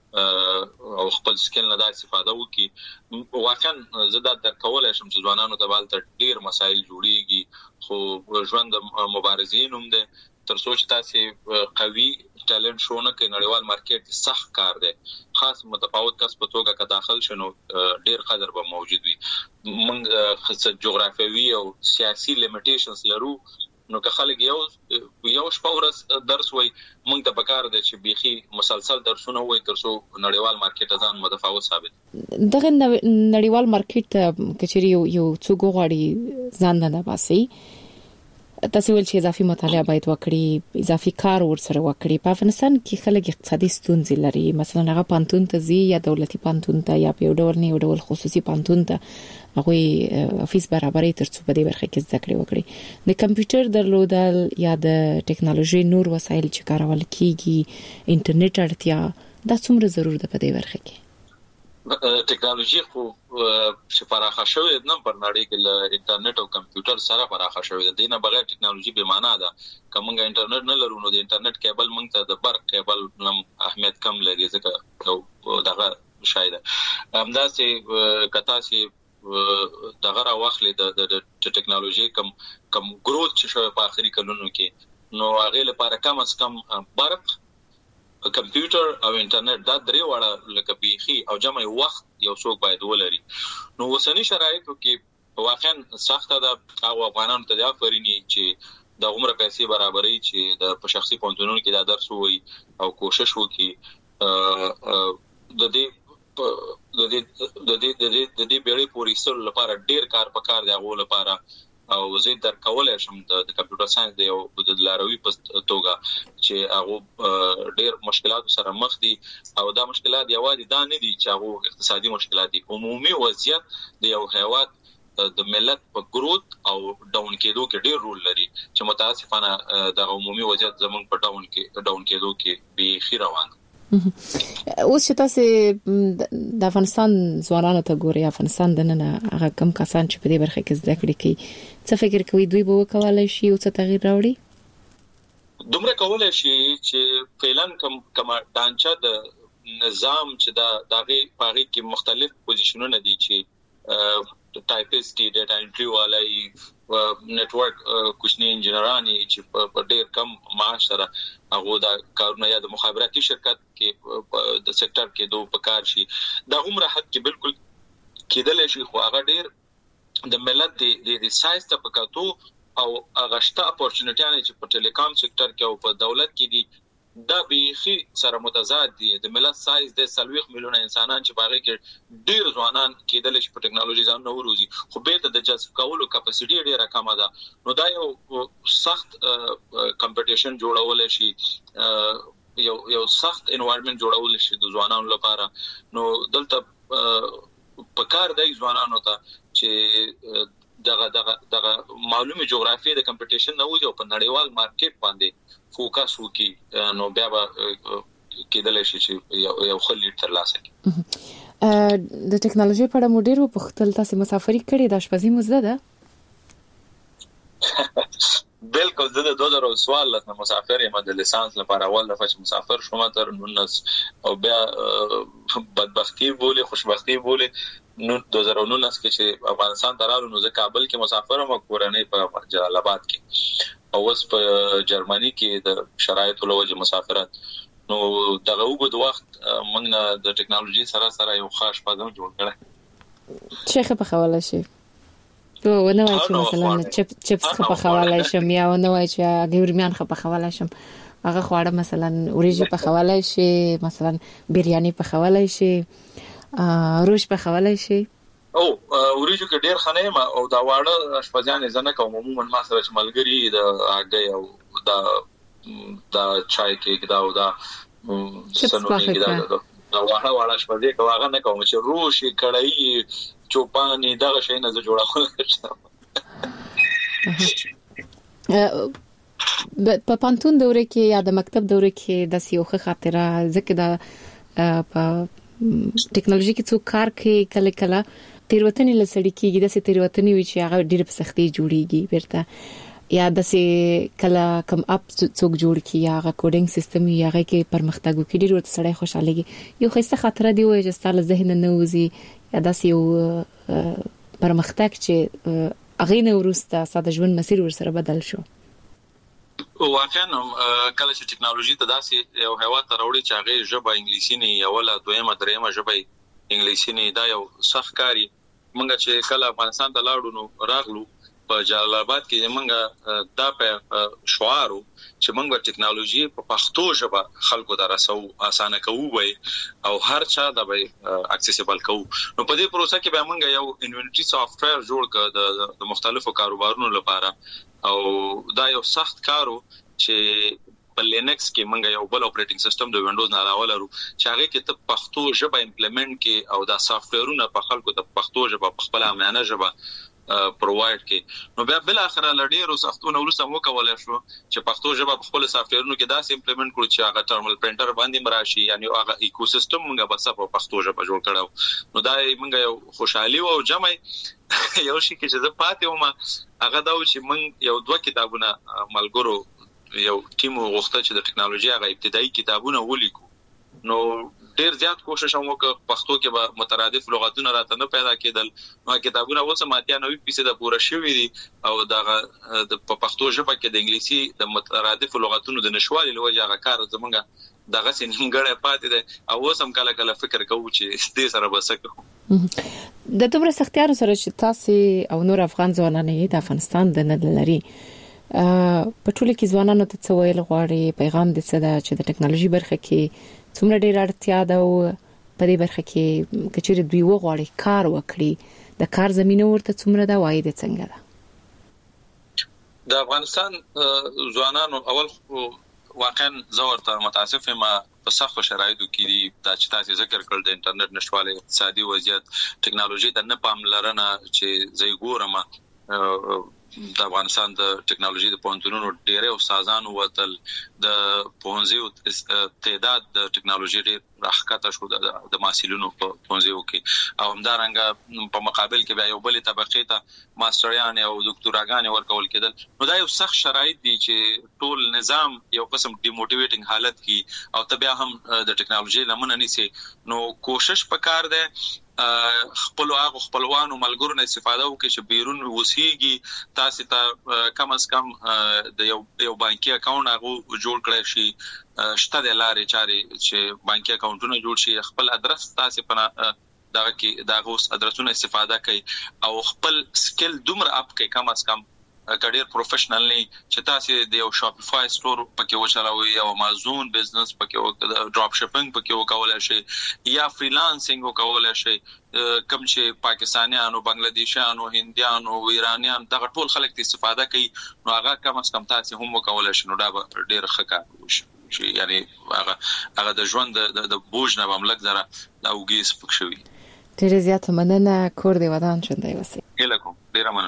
او خپل سکل نه د استفاده وکي. واقعا زه دا در کولای شم چې ځوانانو ته بالته ډیر مسایل جوړیږي، خو ژوند مبارزین هم ده. تر څو چې تاسو قوي ټالنت شونه کې نړیوال مارکیټ سخت کار دی، خاص متفاوت کس په توګه که داخل شنو ډیر قدر به موجود وي. موږ خاصه جغرافیوي او سیاسي لیمیټیشنز لرو، نو که خلک یو یو شپه ورځ درس وای موږ ته پکار دی چې بيخي مسلسل درسونه وای تر څو نړیوال مارکیټ ځان متفاوت ثابت. دغه نړیوال مارکیټ کچري یو څو غواړي ځان نه باسي. تاسو ول چې اضافي مطالعه باید وکړي، اضافي کار ورسره وکړي. په افغانستان کې خلک اقتصادي ستونزې لري، مثلا هغه پانتون ته زی یا دولتي پانتون ته یا په ډول نه یو ډول خصوصي پانتون ته هغه افیس برابرې ترڅو په دې برخه کې زده کړې وکړي. د کمپیوټر درلودل یا د ټیکنالوژي نور وسایل چې کارول کیږي، انټرنیټ اړتیا دا څومره ضرور ده په دې برخه کې؟ ټیکنالوژي خو چې پراخه شوې نه پر نړۍ کې له انټرنیټ او کمپیوټر سره پراخه شوې ده. دینه بغیر ټیکنالوژي به معنا ده. کومه انټرنیټ نه لرو نو د انټرنیټ کیبل موږ ته د برق کیبل نم اهمیت کم لري، ځکه دغه شاید همداسې کتا سي دغه راوخلې د ټیکنالوژي کم کم ګروث چې شوی په اخري کلونو کې، نو هغه لپاره کم از کم برق، کمپیوټر او انټرنیټ دا درې واړه لکه بيخي او جمع وخت یو څوک باید ولري. نو وسنی شرایطو کې واقعا سخت ده او افغانانو ته دا فرینی چې د عمر پیسې برابرۍ چې د په شخصي پونتونو کې دا درس وي او کوشش وکړي د دې د دې د دې د دې بیړې پوری سره لپاره ډیر کار پکار دی غو لپاره. او زه در کولای شم د کمپیوټر ساينس دی او د لاروي په توګه چې هغه ډېر مشکلات سره مخ دي او دا مشکلات یوازې دا نه دي چې هغه اقتصادي مشکلات دي، عمومي وضعیت د یو هیواد د ملت په ګروث او ډاون کېدو کې ډېر رول لري چې متاسفانه د عمومي وضعیت زمونږ په ډاون کې ډاون کېدو کې به خیر روان. اوس چې تاسو د افغانستان ځوانانو ته ګوري، افغانستان د نن هغه کم کسان چې په دې برخه کې زده کړې کوي، څه فکر کوي دوی به وکولای شي او څه تغییر راوړي؟ دومره کولای شي چې فعلا کم کما ډانچه د نظام چې دا دغه پاره کې مختلف پوزیشنونه دي چې ټایپسټ ډیټا انټری والای نتورک کوشنی انجینرانی چې په ډیر کم معاش سره هغه دا کارونه یا د مخابراتي شرکت کې د سېکټر کې دوه پکار شي دا عمره حد کې بالکل کېدل شي خو هغه ډیر د ملت د سایز ته پکاتو او هغه شته اپورچونټیانه چې په ټیلیکام سېکټر کې او په دولت کې دي دا بیخي سره متضاد دي د ملت سایز د سلويخ میلیونه انسانان چې باغې کې ډیر ځوانان کېدل شي په ټکنالوژي ځان نو وروزي خو به ته د جذب کولو کپاسټي ډیره کمه ده نو دا یو سخت کمپټیشن جوړول شي یو یو سخت انوایرنمنت جوړول شي د ځوانانو لپاره نو دلته په کار دی ځوانانو ته چې دغه دغه دغه معلومه جغرافي د کمپټیشن نه وځي او په نړیوال مارکیټ باندې فوکس وکي نو بیا به کېدل شي چې یو یو خلی تر لاسه کې د ټکنالوژي په اړه مو ډیر په خپل تاسو مسافري کړې د شپږی مزده ده بالکل زه د دوه زره سوال لته مسافر یم د لیسانس لپاره اول دفعه چې مسافر شوم تر نونس او بیا بدبختی بوله خوشبختی بوله نو دوه زره نونس کې چې افغانستان ته راغلو نو زه کابل کې مسافر یم کورنۍ په جلال آباد کې او اوس په جرمني کې د شرایطو له وجې مسافرت نو دغه وګد وخت موږ نه د ټکنالوژي سره سره یو خاص پدم جوړ کړی شیخ په حواله شي تو ونه وای چې مثلا چپ چپس په حواله شم یا ونه وای چې ګورمیان په حواله شم هغه خواړه مثلا اوریجی په حواله شي مثلا بریاني په حواله شي روش په حواله شي او اوریجو کې ډیر خنه ما او دا واړه اشپزیان زنه کوم عموما ما سره چې ملګری د هغه او دا دا چای کې دا او دا سنو کې دا دا واړه واړه اشپزی کوغه نه کوم چې روشي کړای چوپانی دغه شی نه جوړاول په پانتون دوره کې یا د مکتب دوره کې د سیوخه خاطره ځکه د په ټکنالوژي کې څو کار کوي کله کله تیروتنې لسړی کېږي د سې تیروتنې وی چې هغه ډېر په سختي جوړیږي بیرته یا د سې کله کم اپ څوک جوړ کی یا هغه کوډینګ سیستم یا هغه کې پرمختګ وکړي ډېر ورته سړی خوشاليږي یو خسته خاطره دی وای چې ستاسو ذهن نه وځي یا د سې یو پرمختګ چې هغه نه ورسته ساده ژوند مسیر ورسره بدل شو واقعا کله چې ټکنالوژي ته داسې یو هوا ته راوړي چې هغه ژبه انګلیسي نه یا ولا دویمه دریمه ژبه انګلیسي نه دا یو سخت کاری مونږ چې کله افغانستان ته لاړو نو راغلو په جلال آباد کې مونږ دا په شعارو چې مونږ ټکنالوژي په پښتو ژبه خلکو ته رسو اسانه کوو وي او هر چا دا به اکسیسیبل کوو نو په دې پروسه کې به مونږ یو انوینټری سافټویر جوړ کړ د مختلفو کاروبارونو لپاره او دا یو سخت کارو چې په لینکس کې مونږ یو بل اپریټینګ سیستم د وینډوز نه راولرو چې هغه کې ته پښتو ژبه امپلیمنٹ کې او دا سافټویرونه په خلکو ته پښتو ژبه په خپل امانه ژبه پرووایډ کې نو بیا بل اخر لړډیرو سختونه ورسره مو کولای شو چې پښتو ژبه په خپل سافټویرونو کې داسې امپلیمنٹ کړو چې هغه ټرمینل پرینټر باندې مراشي یعنی هغه ایکو سیستم موږ بس په پښتو ژبه جوړ کړو نو دا موږ یو خوشحالي او جمع یو شي کې چې زه پاتې وم هغه دا و چې موږ یو دوه کتابونه ملګرو یو ټیم وغوښته چې د ټکنالوژي هغه ابتدایي کتابونه ولیکو نو ډیر زیات کوشش هم وکړ پښتو کې به مترادف لغتونه راته نه پیدا کېدل نو کتابونه اوس ماتیا نوې فیصد پوره شوې دي او دا د پښتو ژبه کې د انګلیسي د مترادف لغتونو د نشوالي لوجه هغه کار زمونږ دغه سینګړې پاتې ده او اوس هم کله کله فکر کوو چې دې سره بسکو د دومره سختیارو سره چې تاسو او نور افغان ځوانان د افغانستان د ندلري په ټولو کې ځوانانو ته څه ویل غواړي پیغام دې څه ده چې د ټکنالوژي برخه کې څومره ډیر اړتیا ده او په دې برخه کې کچېره دوی وغواړي کار وکړي د کار زمينه ورته څومره ده وایي د څنګه ده د افغانستان ځوانانو اول واقعا زورته متاسف ما په سخت شرایطو کې دي دا چې تاسو ذکر کړل د انټرنیټ نشواله اقتصادي وضعیت ټکنالوژي ته نه پاملرنه چې زې ګورم د افغانستان د ټکنالوژي د پونتونونو ډېر استادانو وتل د پونځیو تعداد د ټکنالوژي ډېر راخکته شو د ماسیلونو په پونځیو کې او همدارنګه په مقابل کې بیا یو بل طبقه ته ماستریان او دکتوراګان ورکول کېدل نو دا یو سخت شرایط دي چې ټول نظام یو قسم ډیموټیویټینګ حالت کې او تبیا هم د ټکنالوژي لمنه نيسي نو کوشش وکړ دی خپل هغه خپلوانو ملګرو نه استفاده وکړي چې بیرون وسیږي تاسو ته کم از کم د یو یو بانکي اکاونټ هغه جوړ کړئ شي شته د لارې چارې چې بانکي اکاونټونه جوړ شي خپل ادرس تاسو په دغه کې دغه اوس ادرسونه استفاده کوي او خپل سکل دومره اپ کوي کم از کم کډیر پروفیشنل نه چې تاسو د یو شاپیفای سٹور پکې وچلوي او امازون بزنس پکې ډراپ شپینګ پکې وکولای شي یا فریلانسینګ وکولای شي کوم چې پاکستانیانو بنگلاديشیانو هندیانو ایرانیان دغه ټول خلک استفاده کوي نو هغه کم از کم تاسو هم وکولای شئ نو دا ډیر ښه کار وشي شي یعنی هغه هغه د ژوند د بوج نه بملک زره دا وګیس پکښوي ډیر زیات مننه کور دی ودان چندای وسی الکم ډیر مننه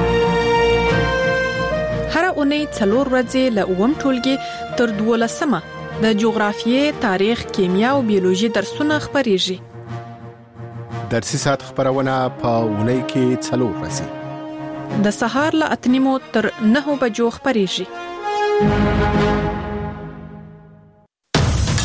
هر اونۍ څلور ورځې له اووم ټولګي تر دولسمه د جغرافیې، تاریخ، کیمیا او بیولوژي درسونه خبرېږي. درسي ساعت خبرونه په اونۍ کې څلور ورځې د سهار له اته نیمو تر نهو بجو خبرېږي.